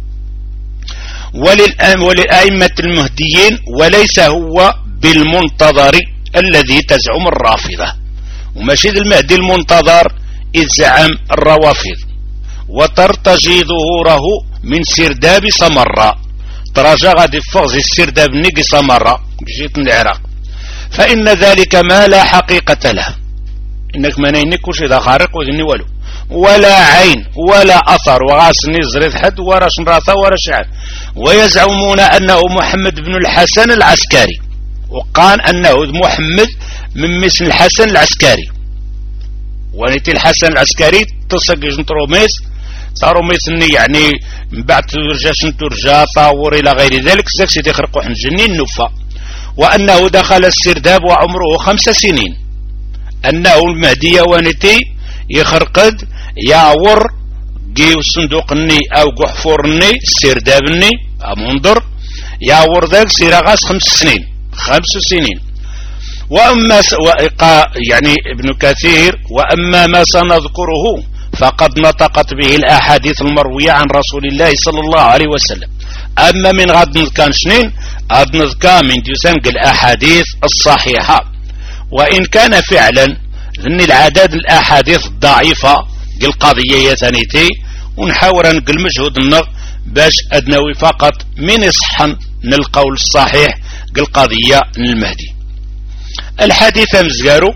وللأئمة المهديين وليس هو بالمنتظر الذي تزعم الرافضة وماشي المهدي المنتظر إذ زعم الروافض وترتجي ظهوره من سرداب سمراء تراجع غادي فوق السرداب نيجي سمراء جيت من العراق فإن ذلك ما لا حقيقة له، إنك ما نينكوش إذا خارق وذني ولو ولا عين ولا أثر وغاسني زريد حد ولا شنراثة ولا شعب. ويزعمون أنه محمد بن الحسن العسكري، وقال أنه محمد من مثل الحسن العسكري، ونيتي الحسن العسكري تصق جنتروميس صاروا مثلني يعني من بعد ترجع شنترجا طاور إلى غير ذلك زاك سيدي يخرقوا حن جنين نفا. وأنه دخل السرداب وعمره خمس سنين، أنه المهدي ونيتي يخرقد يعور جيو صندوقني أو قحفورني السردابني منظر يعور ذاك سيراغاس خمس سنين خمس سنين. وأما يعني ابن كثير وأما ما سنذكره فقد نطقت به الأحاديث المروية عن رسول الله صلى الله عليه وسلم. أما من غد نذكر شنين غد نذكر من تسنق الأحاديث الصحيحة، وإن كان فعلا ذن العدد الأحاديث الضعيفة القضية يثانيتي، ونحاول نقل مجهود النغ باش أدنوي فقط من يصحن القول الصحيح القضية المهدي. الحديث مزقارو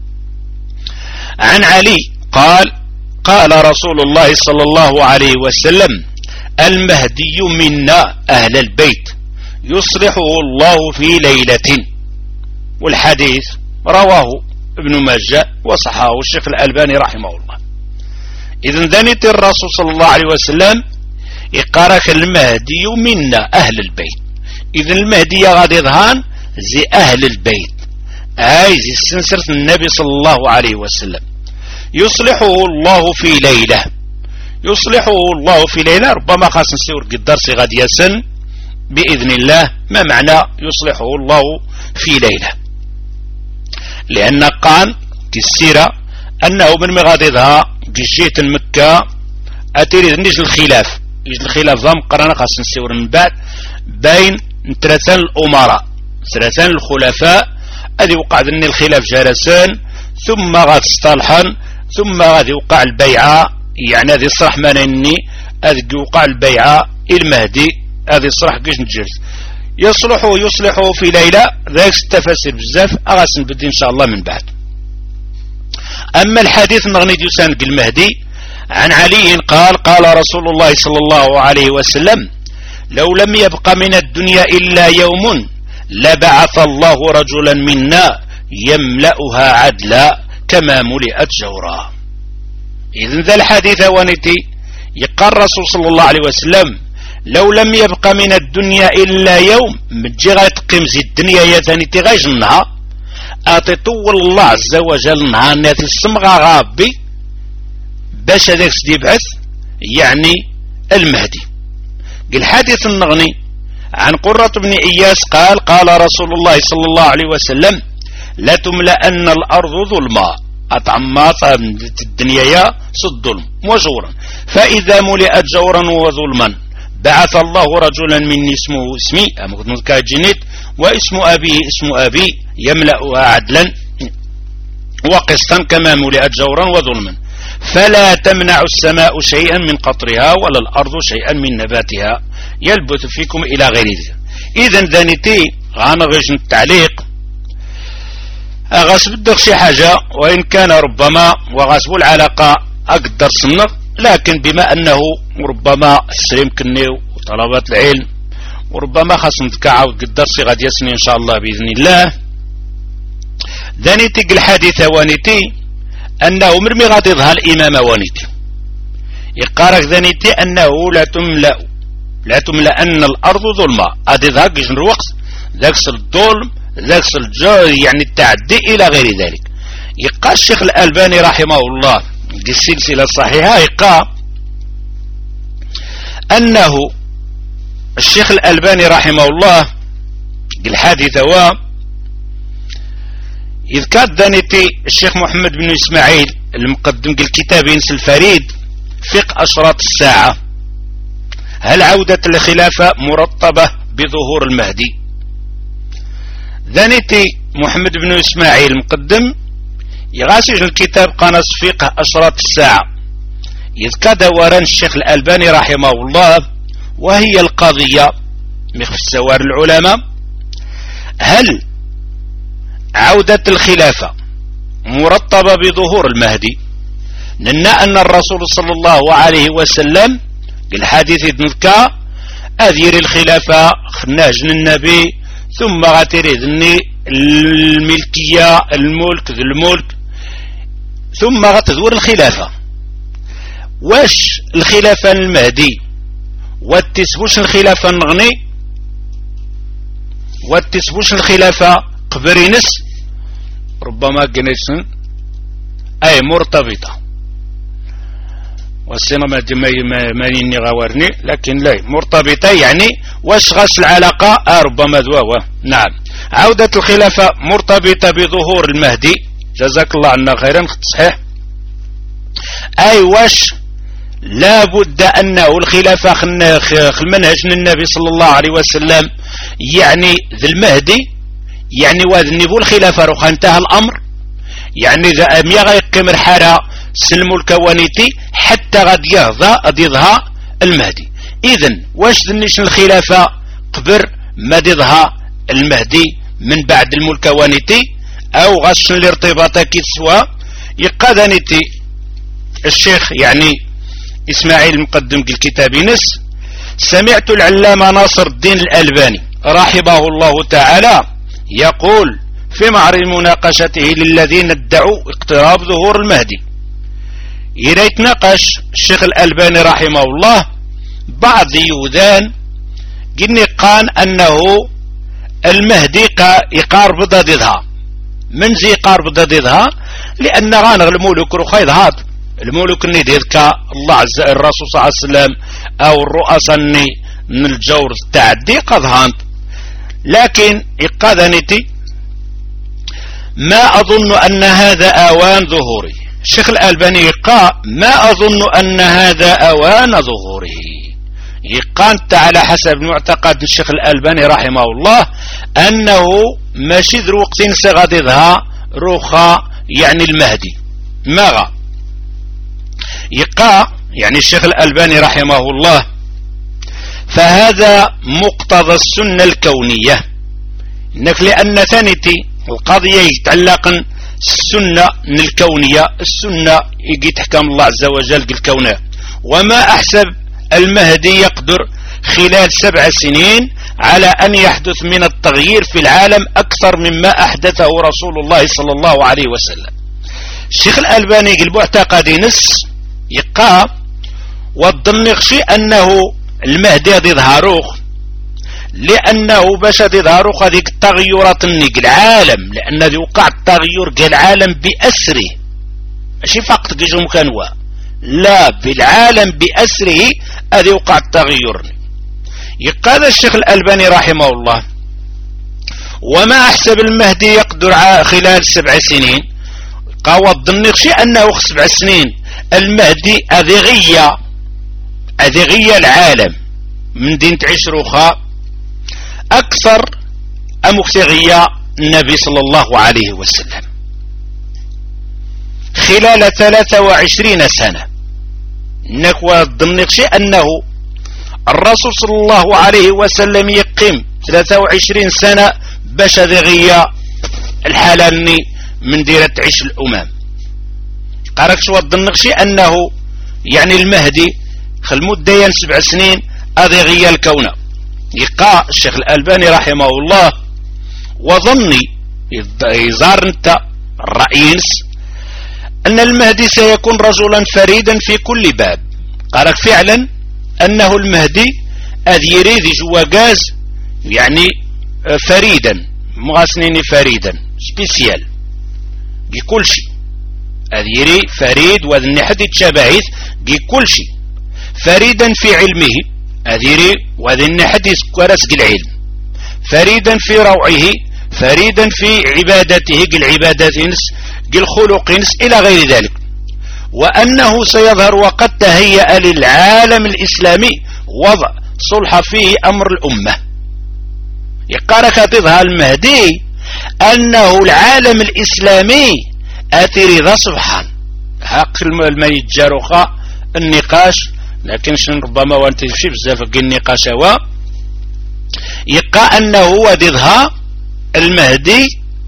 عن علي قال قال رسول الله صلى الله عليه وسلم: المهدي منا أهل البيت يصلحه الله في ليلة. والحديث رواه ابن ماجه وصححه الشيخ الألباني رحمه الله. إذن ذنيت الرسول صلى الله عليه وسلم يقارك المهدي منا أهل البيت. إذن المهدي غادي يظهر زي أهل البيت، هاي زي سنسرة النبي صلى الله عليه وسلم. يصلحه الله في ليلة، يصلحه الله في ليلة ربما خاص نسيور قدرسي غادي يسن بإذن الله. ما معنى يصلحه الله في ليلة؟ لأن قال كالسيرة أنه من مغادرها جيت مكة أتريد نيج الخلاف يجي الخلاف ضم قرنا خاص نسيور من بعد بين ثلاثة الأمراء ثلاثة الخلفاء. هذه وقع ذني الخلاف جلسان ثم غاد اصطلحا ثم غادي وقع البيعة، يعني هذه الصرح مانني هذه وقع البيعة المهدي هذه الصرح كيش نجلس يصلحه يصلحه في ليلة. ذاك التفاسير بزاف أغاسن بدي إن شاء الله من بعد. أما الحديث نغني ديوسان المهدي عن علي قال قال رسول الله صلى الله عليه وسلم: لو لم يبق من الدنيا إلا يوم لبعث الله رجلا منا يملأها عدلا كما ملئت جورا. إذن ذا الحديث وانتي يقال الرسول صلى الله عليه وسلم: لو لم يبق من الدنيا إلا يوم مجي غتقيم زي الدنيا يا ثانيتي غايج النهار أتطول الله عز وجل النهار ناتي السمغة غابي باش هذاك يبعث يعني المهدي. الحديث النغني عن قرة بن إياس قال قال رسول الله صلى الله عليه وسلم: لتملأن الأرض ظلما أطعمات الدنيا يا الظلم وجورا، فإذا ملئت جورا وظلما بعث الله رجلا مني اسمه اسمي جنيت واسم أبيه اسم أبي يملأها عدلا وقسطا كما ملئت جورا وظلما، فلا تمنع السماء شيئا من قطرها ولا الأرض شيئا من نباتها يلبث فيكم إلى غير ذلك. إذن ذانيتي غانغيش التعليق أغاسب الدخ شي حاجة، وإن كان ربما وغاسب العلاقة أقدر صنغ، لكن بما أنه ربما السليم كنيو وطلبات العلم وربما خاص نتكعاود قدر سي غادي يسني إن شاء الله بإذن الله. ذانيتي الحديث وانيتي أنه مرمي غادي يظهر الإمام وانيتي يقارك ذانيتي أنه لا تملأ لا تملأ أن الأرض ظلمة غادي يظهر كيش الوقت ذاك الظلم ذاك الجار يعني التعدي إلى غير ذلك. يقال الشيخ الألباني رحمه الله دي السلسلة الصحيحة يقال أنه الشيخ الألباني رحمه الله الحادثة و إذ كان دانيتي الشيخ محمد بن إسماعيل المقدم الكتاب ينسى الفريد فقه أشراط الساعة، هل عودة الخلافة مرتبة بظهور المهدي؟ دانيتي محمد بن إسماعيل المقدم يغاسج الكتاب قناص فقه أشراط الساعة إذ كان دوران الشيخ الألباني رحمه الله، وهي القضية مخف السوار العلماء: هل عودة الخلافة مرتبة بظهور المهدي، لأن أن الرسول صلى الله عليه وسلم الحديث نذكى أذير الخلافة خناجن النبي ثم غتريدني الملكية الملك ذو الملك ثم غتدور الخلافة. واش الخلافة المهدي واتسبوش الخلافة النغني واتسبوش الخلافة قبرينس ربما قنيسن أي مرتبطة والسينما ما يني غوارني لكن لا مرتبطة يعني واش غاس العلاقة آه ربما دواوة. نعم عودة الخلافة مرتبطة بظهور المهدي جزاك الله عنا خيرا صحيح. أي واش لا بد أنه الخلافة خلمنهج النبي صلى الله عليه وسلم يعني ذي المهدي يعني وهذا النبو الخلافة روخ انتهى الأمر يعني ذا أميا غيقيم الحارة سلم الكوانيتي حتى غد يهضى غد يظهى المهدي. إذن واش ذنيش الخلافة قبر ما يظهى المهدي من بعد الملكوانيتي أو غش الارتباط كيسوا يقادنيتي الشيخ يعني إسماعيل المقدم الكتاب نس سمعت العلامة ناصر الدين الألباني رحمه الله تعالى يقول في معرض مناقشته للذين ادعوا اقتراب ظهور المهدي إذا يتناقش الشيخ الألباني رحمه الله بعض يوذان قلني قان أنه المهدي يقارب ضدها من زي يقارب ضدها لأن غانغ الملوك رخي ضهات الملوك اللي يذكى الله عز الرسول صلى الله عليه وسلم أو الرؤساء من الجور التعدي قد هانت. لكن إقاذنتي ما أظن أن هذا أوان ظهوري. الشيخ الألباني يقال ما أظن أن هذا أوان ظهوره يقانت على حسب معتقد الشيخ الألباني رحمه الله أنه ماشي ذو وقت سغادها روخا يعني المهدي ماغا يقال يعني الشيخ الألباني رحمه الله فهذا مقتضى السنة الكونية إنك لأن ثانيتي القضية يتعلق السنة الكونية السنة يجي تحكم الله عز وجل الكونية وما أحسب المهدي يقدر خلال سبع سنين على أن يحدث من التغيير في العالم أكثر مما أحدثه رسول الله صلى الله عليه وسلم. الشيخ الألباني يقول اعتقادي نس يقع والضمنغشي أنه المهدي يظهروخ لأنه باش يظهروخ هذيك التغيرات النيق العالم لأن ذي وقع التغير قال العالم بأسره ماشي فقط كيجو مكانوا لا بالعالم بأسره هذي وقع التغير. يقال الشيخ الألباني رحمه الله وما أحسب المهدي يقدر خلال سبع سنين قاوة الضمنغشي أنه سبع سنين المهدي أذغية أذغية العالم من دين تعيش روخا أكثر أمكتغية النبي صلى الله عليه وسلم خلال ثلاثة وعشرين سنة نكوى ضمن شيء أنه الرسول صلى الله عليه وسلم يقيم ثلاثة وعشرين سنة باش ذغية الحالة من ديرة تعيش الأمم قارك شو ضمن شيء أنه يعني المهدي خل مدة سبع سنين أذغية الكون. يقع الشيخ الألباني رحمه الله وظني يزار انت الرئيس أن المهدي سيكون رجلا فريدا في كل باب. قالك فعلا أنه المهدي أذ يريد جواجاز يعني فريدا مغاسنين فريدا سبيسيال بكل شيء أذ يري فريد وذن حد شباهيث بكل شيء فريدا في علمه أذيري وذن حد كرسق العلم فريدا في روعه فريدا في عبادته العبادات الخلق إلى غير ذلك وأنه سيظهر وقد تهيأ للعالم الإسلامي وضع صلح فيه أمر الأمة. يقارك تظهر المهدي أنه العالم الإسلامي أثير ذا سبحان حق الميت جاروخا النقاش لكن ربما وانت تمشي بزاف النقاش هو يقع أنه وديها المهدي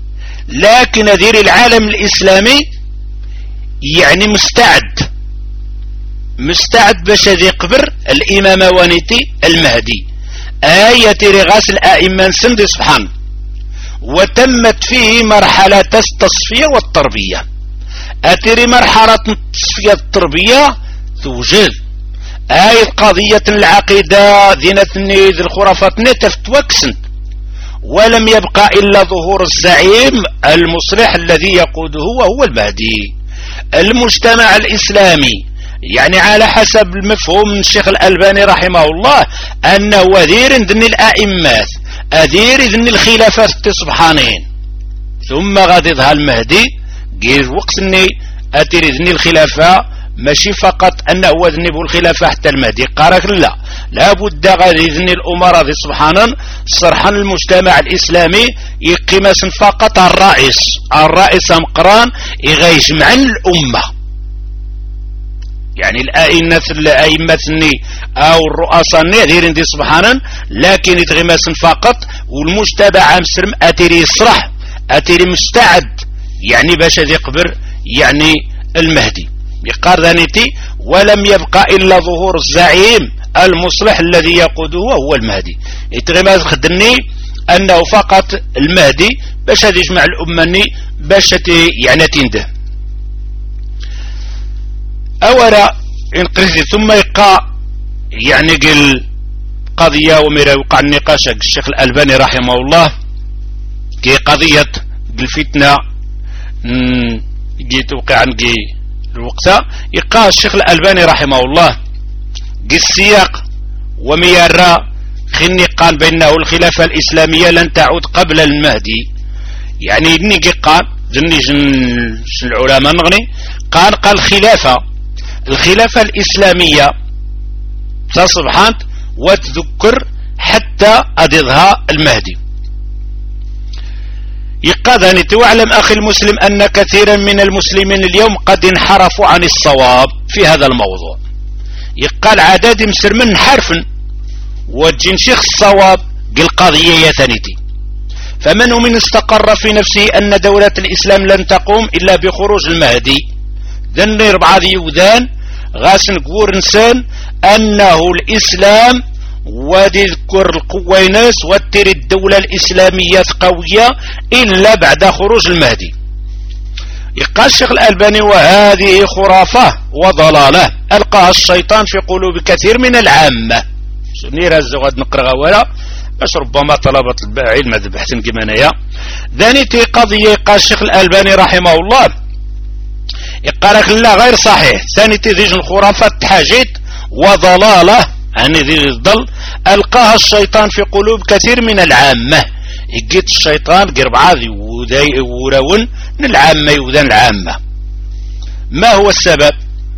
لكن دير العالم الإسلامي يعني مستعد مستعد باش هذي قبر الإمام وانيتي المهدي آية رغاس الآئمة سندي سبحان. وتمت فيه مرحلة التصفية والتربية. أتري مرحلة التصفية والتربية توجد آية قضية العقيدة ذينتني ذي الخرافات نتفتوكسن، ولم يبقى إلا ظهور الزعيم المصلح الذي يقوده وهو المهدي. المجتمع الإسلامي يعني على حسب المفهوم من الشيخ الألباني رحمه الله أنه وذير ذن الآئمات أذير ذن الخلافات سبحانين، ثم غادي يظهر المهدي غير وقت اني أتير ذن الخلافة ماشي فقط أنه هو ذنب الخلافة حتى المهدي قارك لا لابد غادي ذن الأمراء ذي سبحانا صرحا المجتمع الإسلامي يقيمس فقط الرئيس الرئيس مقران يغيجمع الأمة، يعني الأئمة الأئمة أو الرؤساء ديرين دي سبحانا، لكن يتغمس فقط والمجتمع مسلم أتيري يصرح أتيري مستعد يعني باش يقبر يعني المهدي يقار ذانيتي. ولم يبقى إلا ظهور الزعيم المصلح الذي يقوده وهو المهدي. يتغمس خدني أنه فقط المهدي باش يجمع الأمة باش يعني تنده أولا انقرزي. ثم يقع يعني قل قضية ومرا وقع النقاش الشيخ الألباني رحمه الله كي قضية الفتنة جي توقع عن جي الوقت يقع الشيخ الألباني رحمه الله جي السياق وميارا خني قال بأنه الخلافة الإسلامية لن تعود قبل المهدي، يعني نيجي قال ذني جن العلماء نغني قال قال الخلافة الخلافة الإسلامية تصبحت وتذكر حتى أدضها المهدي. يقاذني تعلم أخي المسلم أن كثيرا من المسلمين اليوم قد انحرفوا عن الصواب في هذا الموضوع. يقال عدد مسر من حرفا وجن شيخ الصواب بالقضية يثنيتي. فمن من استقر في نفسه أن دولة الإسلام لن تقوم إلا بخروج المهدي ذني ربعة يوذان غاسن قور انسان أنه الإسلام وذكر القويناس وتري الدولة الإسلامية قوية إلا بعد خروج المهدي. يقال الشيخ الألباني وهذه خرافة وضلالة ألقاها الشيطان في قلوب كثير من العامة. نير الزغاد نقرأ ولا باش ربما طلبة العلم ذبحتن كمانيا ذانيتي قضية. يقال الشيخ الألباني رحمه الله يقالك لا غير صحيح. ثانيتي ذيج الخرافات حاجت وضلالة يعني ذي الضل ألقاها الشيطان في قلوب كثير من العامة. يجيت الشيطان قرب عاذي وراون العامة يوذن العامة. ما هو السبب؟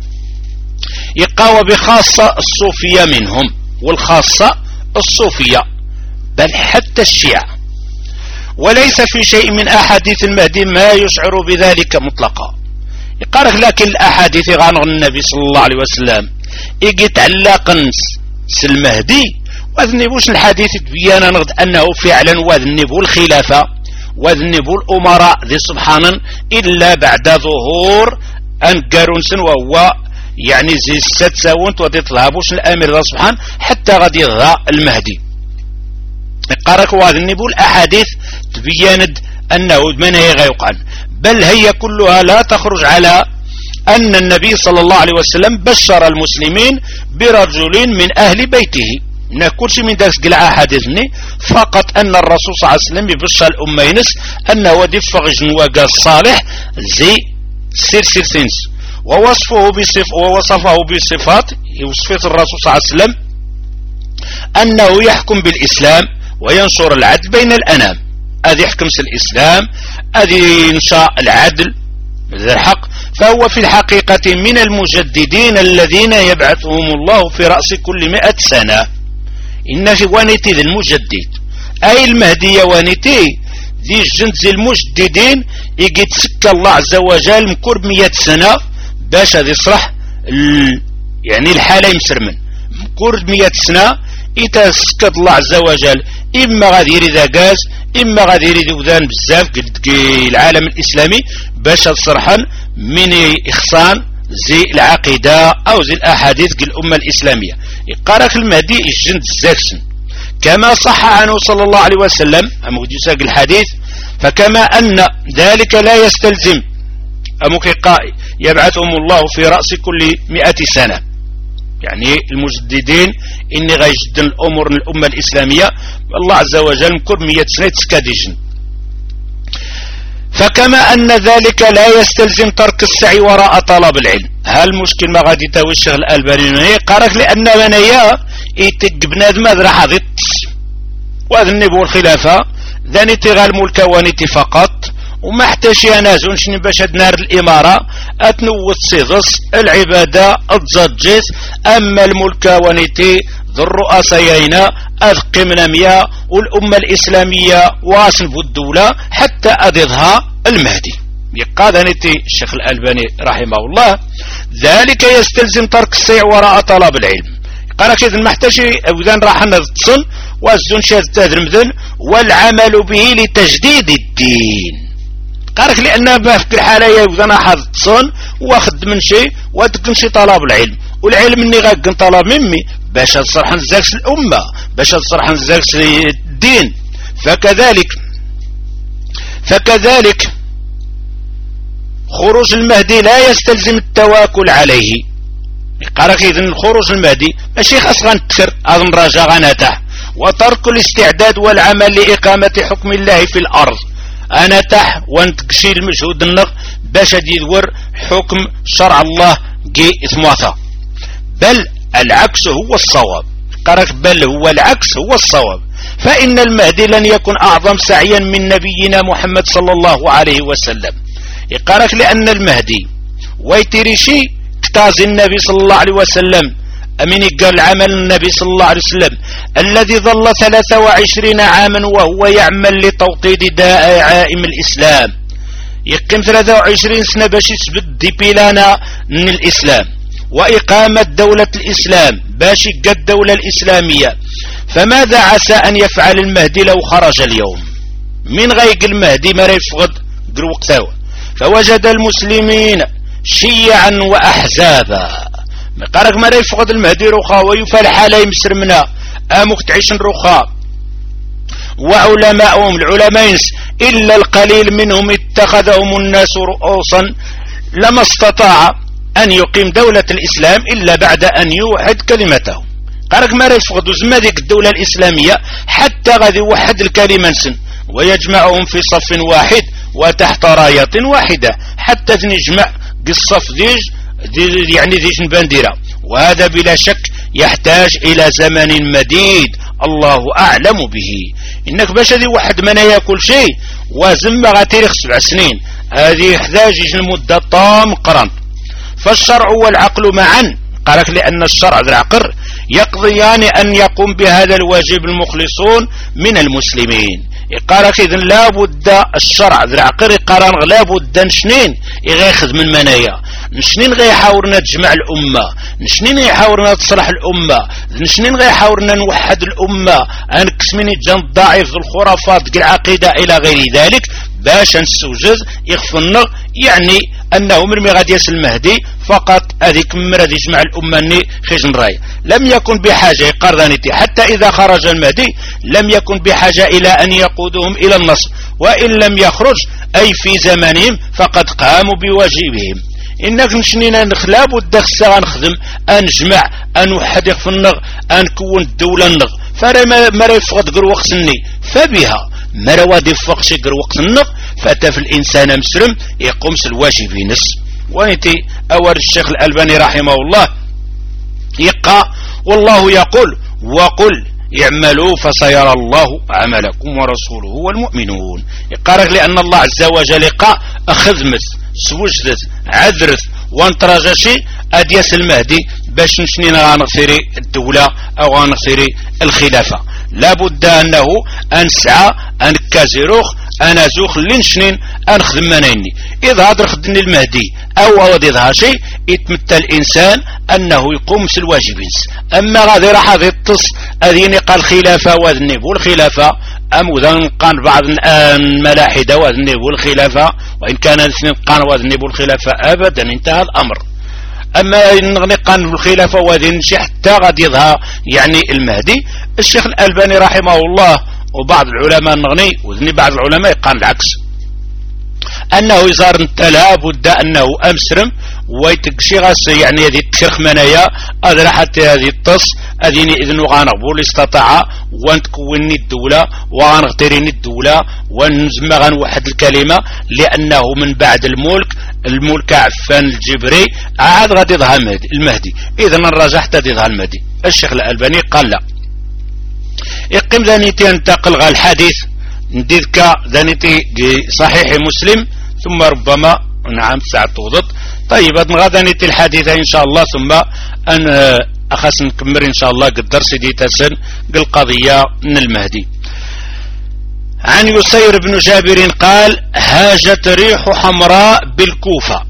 يقاوى بخاصة الصوفية منهم والخاصة الصوفية بل حتى الشيعة، وليس في شيء من أحاديث المهدي ما يشعر بذلك مطلقا. يقارك لكن الأحاديث غانغ النبي صلى الله عليه وسلم إيجي تعلق المهدي وذنبوش الحديث تبيانا نغد أنه فعلا وذنبو الخلافة وذنبو الأمراء ذي سبحانا إلا بعد ظهور أنقرونسن وهو يعني زي الست ساونت وذي طلابوش الأمير ذا سبحان حتى غد يظهر المهدي. يقارك وذنبو الأحاديث تبياند أنه من هي غيقعن، بل هي كلها لا تخرج على أن النبي صلى الله عليه وسلم بشر المسلمين برجل من أهل بيته. نكلش من درس قلعة حديثني فقط أن الرسول صلى الله عليه وسلم يبشر الأمة ينس أنه دفغ نواقا الصالح زي سير سير سنس ووصفه بصف ووصفه بصفات وصفة الرسول صلى الله عليه وسلم أنه يحكم بالإسلام وينشر العدل بين الأنام. أذي يحكم الإسلام أذي ينشأ العدل ذا الحق. فهو في الحقيقة من المجددين الذين يبعثهم الله في رأس كل مئة سنة. إن وانيتي ذي المجدد أي المهدي وانيتي ذي الجند ذي المجددين يجي تسكى الله عز وجل مكور مئة سنة باش هذا يصرح يعني الحالة يمسر من مكور مئة سنة يتسكت الله عز وجل إما غادي يريد غاز إما غادي يريد وذان بزاف العالم الإسلامي باش تصرحا من إخصان زي العقيدة أو زي الأحاديث الأمة الإسلامية. يقارك المهدي الجند الزاكسن كما صح عنه صلى الله عليه وسلم أمو يساق الحديث. فكما أن ذلك لا يستلزم أمو يبعثهم الله في رأس كل مئة سنة، يعني المجددين إني غيجدن الأمور الأمة الإسلامية الله عز وجل كل مئة سنة تسكاديجن. فكما أن ذلك لا يستلزم ترك السعي وراء طلب العلم. هالمشكل ما غادي تاوي الشيخ الألباني قالك لأن منايا يتق بنادم هذا راح ضدس وهذا النبو الخلافة ذاني تغال ملكا ونيتي فقط وما احتاج ينازون شنو باش هاد نار الإمارة أتنوت صيغص العبادة الزجيس. أما الملكا ونيتي ذو الرؤسيين أذقي من أمياء والأمة الإسلامية واصل الدولة حتى أضدها المهدي. يقال ذانيتي الشيخ الألباني رحمه الله ذلك يستلزم ترك السعي وراء طلب العلم. قال كذا ما احتاج أوذان راح نتصل وازون شهادة تدرمذن والعمل به لتجديد الدين. قالك لأن ما في الحالة يوذان راح نتصل واخد من شيء وادقن شي طلب العلم والعلم اني غاقن طلب ممي باش تصرح نزاكس الأمة باش تصرح نزاكس الدين. فكذلك فكذلك خروج المهدي لا يستلزم التواكل عليه. قالك إذن خروج المهدي ماشي خاص غنتكر أظن راجع غنتاح وترك الاستعداد والعمل لإقامة حكم الله في الأرض. أنا تح وانتكشي المجهود النغ باش يدور حكم شرع الله جي إثماثا. بل العكس هو الصواب. قالك بل هو العكس هو الصواب. فإن المهدي لن يكون أعظم سعيا من نبينا محمد صلى الله عليه وسلم. قالك لأن المهدي ويتريشي اكتاز النبي صلى الله عليه وسلم أمين قال عمل النبي صلى الله عليه وسلم الذي ظل ثلاثة وعشرين عاما وهو يعمل لتوطيد دائم الإسلام. يقيم ثلاثة وعشرين سنة باش يثبت ديبيلانا من الإسلام وإقامة دولة الإسلام باش يقى الدولة الإسلامية. فماذا عسى أن يفعل المهدي لو خرج اليوم؟ من غيق المهدي ما يفقد قروقتاو. فوجد المسلمين شيعا وأحزابا. قالك ما يفقد المهدي رخاء ويفالح عليه مسرمنا أمك تعيش رخاء وعلماءهم العلماء إلا القليل منهم اتخذهم الناس رؤوسا لما استطاع أن يقيم دولة الإسلام إلا بعد أن يوحد كلمته. قالك ما يفقد زمادك الدولة الإسلامية حتى غادي يوحد الكلمة سن ويجمعهم في صف واحد وتحت راية واحدة حتى نجمع بالصف ديج دي يعني ديج البنديرة. وهذا بلا شك يحتاج إلى زمن مديد الله أعلم به. إنك باش هذه واحد ما ياكل شيء وزم غتيرخ سبع سنين هذه يحتاج المدة طام قرن. فالشرع والعقل معا قالك لأن الشرع العقل يقضيان أن يقوم بهذا الواجب المخلصون من المسلمين. قالك إذن لابد الشرع العقل قران لابد نشنين يغيخذ من منايا نشنين غيحاورنا تجمع الأمة نشنين غيحاورنا تصلح الأمة نشنين غيحاورنا نوحد الأمة أنكس من الجن الضعيف الخرافات العقيدة إلى غير ذلك باش نسوجز يغفلنا يعني أنه مرمي غادي يسل المهدي فقط هذيك مراد يجمع الأمة ني خيجن راي. لم يكن بحاجة قرضانيتي حتى إذا خرج المهدي لم يكن بحاجة إلى أن يقودهم إلى النصر وإن لم يخرج أي في زمانهم فقد قاموا بواجبهم. إنك نشنينا نخلاب والدخسة غنخدم أنجمع أنوحد في النغ أنكون الدولة النغ فرما مرا يفقد قروق سني فبها مرا وادي فقشي قروق النغ فتف الإنسان مسلم يقوم الواجب نس. وانتي أول الشيخ الألباني رحمه الله يقع والله يقول وقل اعملوا فسيرى الله عملكم ورسوله والمؤمنون. يقارك لأن الله عز وجل قا أخذمت سوجدت عذرت وانتراجشي أديس المهدي باش نشنينا غنغفري الدولة أو غنغفري الخلافة. لابد أنه أنسعى أن كازيروخ انا زوخ اللي نشنين انخدم منيني اذا هادر خدني المهدي او غادي يظهر شيء يتمثل الانسان انه يقوم بالواجبين. اما غادي راح هذه التص اذيني قال خلافه وذنب والخلافه ام وذن قان بعض الملاحده وذنب والخلافه وان كان الاثنين قان وذنب والخلافه ابدا انتهى الامر. اما نغني قان بالخلافه وذن شي حتى غادي يظهر يعني المهدي. الشيخ الألباني رحمه الله وبعض العلماء نغني وذني بعض العلماء قال العكس انه يزار انت لابد انه امسرم ويتكشي غاس يعني هذه التشرخ منايا هذا حتى هذه التص اذيني اذن غنغبول استطاع ونتكوني الدوله وغنغتريني الدوله ونزم غنوحد الكلمه لانه من بعد الملك الملك عفان الجبري عاد غادي يظهر المهدي. اذا الرجاء حتى يظهر المهدي. الشيخ الألباني قال لا يقيم ذانيتي انتقل غا الحديث نديذك ذانيتي صحيح مسلم ثم ربما نعم ساعة توضط. طيب هذا ذانيتي الحديث ان شاء الله ثم ان اخاس نكمل ان شاء الله قدر سيدي تسن قل قضية من المهدي. عن يسير بن جابر قال هاجت ريح حمراء بالكوفة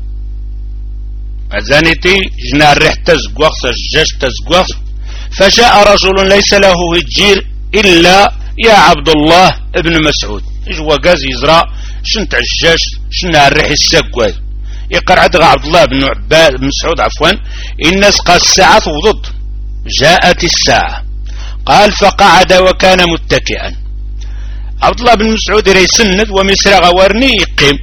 ذانيتي جنا الريح تزقوخ سجاج تزقوخ فجاء رجل ليس له هجير إلا يا عبد الله ابن مسعود إجوا قاز يزرع شنت عجاج شنا الريح السقوال يقرع دغ عبد الله بن عباد مسعود عفوا الناس قال الساعة وضد جاءت الساعة قال فقعد وكان متكئا. عبد الله بن مسعود يسند ومسرع غورني يقيم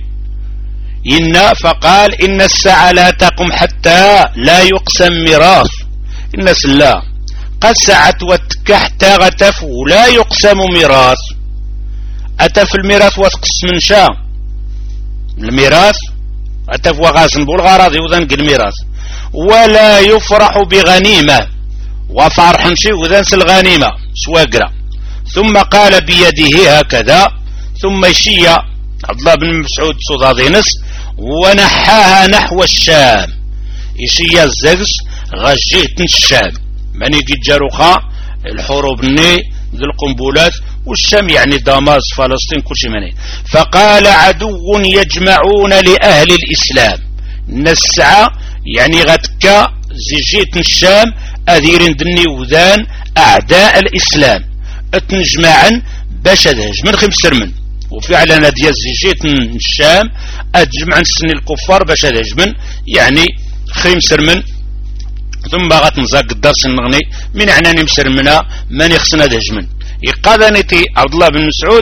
إن فقال إن الساعة لا تقم حتى لا يقسم ميراث. الناس لا قد ساعت وتك حتى غتف ولا يقسم ميراث. أتف الميراث وتقسم من شاء الميراث أتف وغاسن بالغراضي وذنق الميراث ولا يفرح بغنيمة وفرح شيء وذنس الغنيمة سواقرا. ثم قال بيده هكذا ثم يشي عبد الله بن مسعود صدادينس ونحاها نحو الشام يشي الزغس غجيت الشام من يجي جاروخا الحروب ني ذي القنبلات والشام يعني دمشق فلسطين كل شيء مني. فقال عدو يجمعون لأهل الإسلام نسعى يعني غتكا زجيت الشام أذيرين دني وذان أعداء الإسلام اتنجمعا باش ادهج من خمس سرمن وفعلا ديال زجيت الشام اتجمع السن الكفار باش ادهج من يعني خمس سرمن ثم غتنزاق الدرس النغني من عناني مسرمنا من يخصنا دهجمن يقاذنتي عبد الله بن مسعود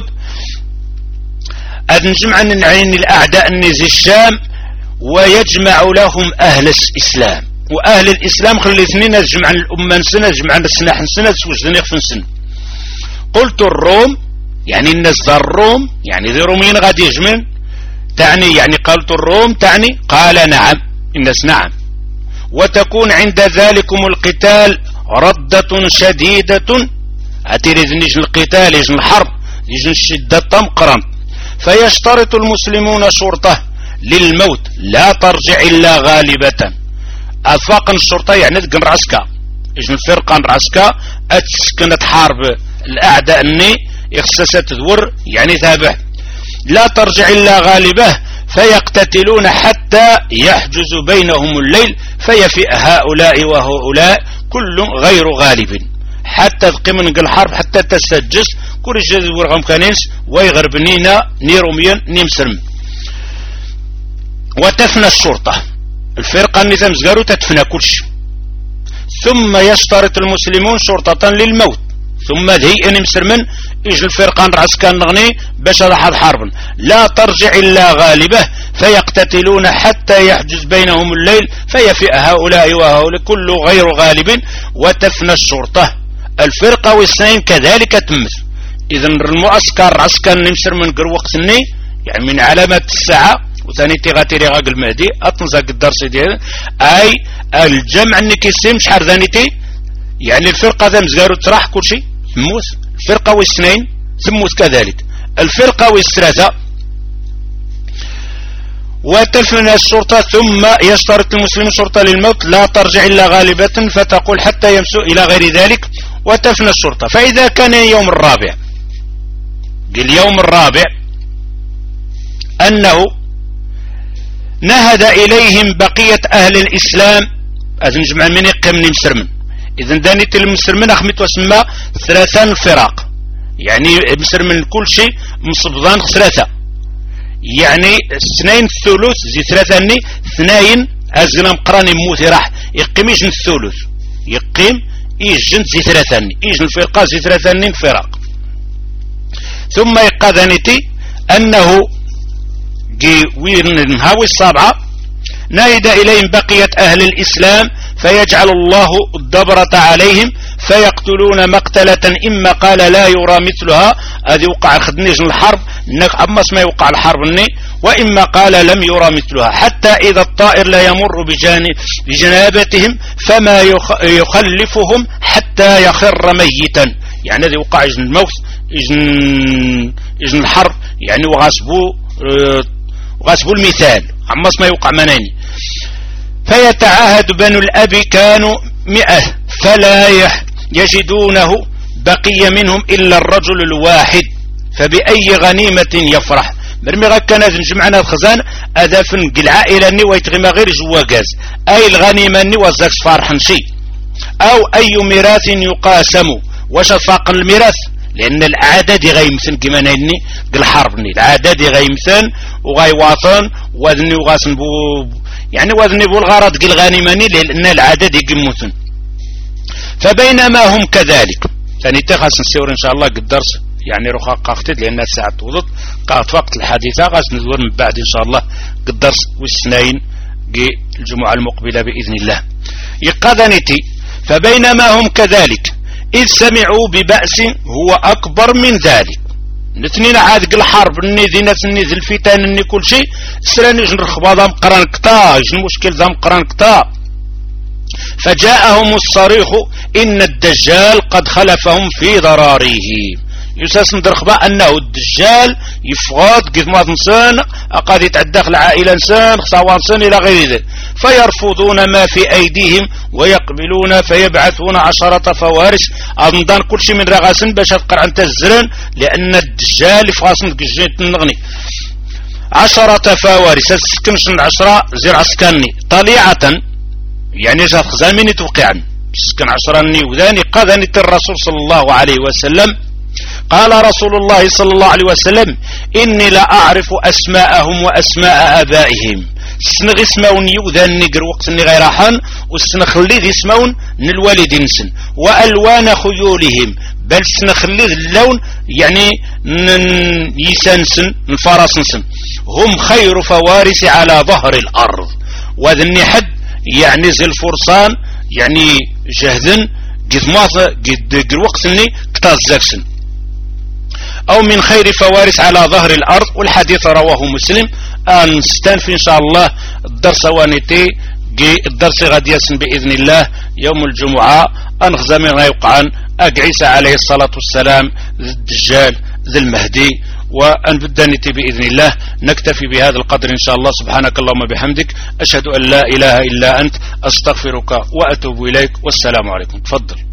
أنجمع أن نعين الأعداء النزي الشام ويجمع لهم أهل الإسلام وأهل الإسلام خلي اثنين يجمع الأمة سنة يجمع السناح سنة وجدن يخفن سنة. قلت الروم يعني الناس ذا الروم يعني ذي رومين غادي يجمن تعني يعني قلت الروم تعني قال نعم الناس نعم. وتكون عند ذلكم القتال ردة شديدة أتريد يجن القتال يجن الحرب يجن الشدة تمقرا فيشترط المسلمون شرطة للموت لا ترجع إلا غالبة. أفاق الشرطة يعني تقن رأسك يجن الفرقة رأسك أتسكن تحارب الأعداء الني إخساسة تدور يعني ثابه لا ترجع إلا غالبة فيقتتلون حتى يحجز بينهم الليل فيفئ هؤلاء وهؤلاء كل غير غالب حتى تقيم الحرب حتى تسجس كل جزء ورغم كانيس ويغربنينا نيروميا نيمسرم. وتفنى الشرطة الفرقة النظام زغارو تتفنى كل شيء. ثم يشترط المسلمون شرطة للموت ثم ذي ان مسرمن يجي الفرقان رأس كان نغني باش راح حرب لا ترجع الا غالبه فيقتتلون حتى يحجز بينهم الليل فيفئ هؤلاء وهؤلاء كل غير غالب وتفنى الشرطة. الفرقة والسنين كذلك تمت. اذا المعسكر عسكر نمسر من قر وقتني يعني من علامات الساعة وثاني تيغاتي ريغا المهدي اطنزاق الدرس ديال اي الجمع النكيسيم شحال ذانيتي يعني الفرقة ذا مزقارو تراح كل شيء تموت. الفرقة والسنين تموت كذلك. الفرقة والثلاثة وتفنى الشرطة ثم يشترط المسلمين شرطة للموت لا ترجع إلا غالبة فتقول حتى يمسوا إلى غير ذلك وتفنى الشرطة. فإذا كان يوم الرابع اليوم الرابع أنه نهد إليهم بقية أهل الإسلام. هذا نجمع من يقيم مسرمن. إذن دانيت المسرمن أخمت وسمى ثلاثان فرق، يعني مسرمن كل شيء مصبضان ثلاثة، يعني اثنين الثلث زي ثلاثة اثنين أزغنا مقراني موثي راح يقيم يجن الثلث، يقيم يجن زي ثلاثة يجن الفرقة زي ثلاثة فرق. ثم يقاذنتي أنه جي وين هاوي السابعة نايد إليهم بقية أهل الإسلام فيجعل الله الدبرة عليهم فيقتلون مقتلة إما قال لا يرى مثلها، هذه وقع خدنيج الحرب أما ما يوقع الحرب الني، وإما قال لم يرى مثلها، حتى إذا الطائر لا يمر بجنابتهم فما يخلفهم حتى يخر ميتا، يعني هذه وقع إجن الموت إجن, إجن الحرب، يعني وغاسبوا وغاسبوا المثال أما ما يوقع مناني. فيتعاهد بنو الأب كانوا مئة فلا يجدونه بقي منهم إلا الرجل الواحد، فبأي غنيمة يفرح. مرمي غا كان نجمعنا الخزان أذافن العائلة ني ويتغيما غير جواجاز، أي الغنيمة ني وزاكس فرحن شي، أو أي ميراث يقاسم واش فاق الميراث، لأن العدد غيمثن كما نيني الحرب ني العدد غيمثن وغيواطن وذني وغاسن بو يعني وذني بو الغرض قل غانماني لأن العدد يقمثن. فبينما هم كذلك ثاني تخص نسيور إن شاء الله قد درس يعني رخا قاختد لأن الساعة توضط قاعت وقت الحديثة غاس نزور من بعد إن شاء الله قد درس والسنين الجمعة المقبلة بإذن الله. يقاذنتي فبينما هم كذلك إذ سمعوا ببأس هو أكبر من ذلك، نتنين عاد الحرب النيذي ناس النيذ الفتان الني كل شيء سراني جن رخبا ذا مقران كتا جن مشكل ذا مقران كتا. فجاءهم الصريخ إن الدجال قد خلفهم في ضراره، يساس ندرخبا أنه الدجال يفغض قد ما تنسان قد يتعدخ العائلة انسان خصاوان انسان إلى غير ذلك، فيرفضون ما في أيديهم ويقبلون فيبعثون عشرة فوارس أظن كل شيء من رغاسن باش تقرع انت الزرن، لأن الدجال يفغاسن قجيت النغني عشرة فوارس السكنش العشرة زير عسكاني طليعة، يعني جات خزامين توقعا سكن عشراني وذاني قذني الرسول صلى الله عليه وسلم قال رسول الله صلى الله عليه وسلم إني لا أعرف أسماءهم وأسماء آبائهم، السنغ اسمون يوذان نقر وقت غير حان والسنخليذ اسمون نالوالد نسن وألوان خيولهم، بل سنخليذ اللون يعني يسانسن نفارس نسن، هم خير فوارس على ظهر الأرض، وذني حد يعني زي الفرسان يعني جهدن قد ماثا قد وقت ني كتازكسن، أو من خير فوارس على ظهر الأرض. والحديث رواه مسلم. أن نستنفي إن شاء الله الدرس وانتي الدرس غادي يسن بإذن الله يوم الجمعة أنخزم يوقعا أقعيس عليه الصلاة والسلام ذي الدجال ذي المهدي، وأن بدانتي بإذن الله. نكتفي بهذا القدر إن شاء الله. سبحانك اللهم بحمدك أشهد أن لا إله إلا أنت أستغفرك وأتوب إليك، والسلام عليكم. تفضل.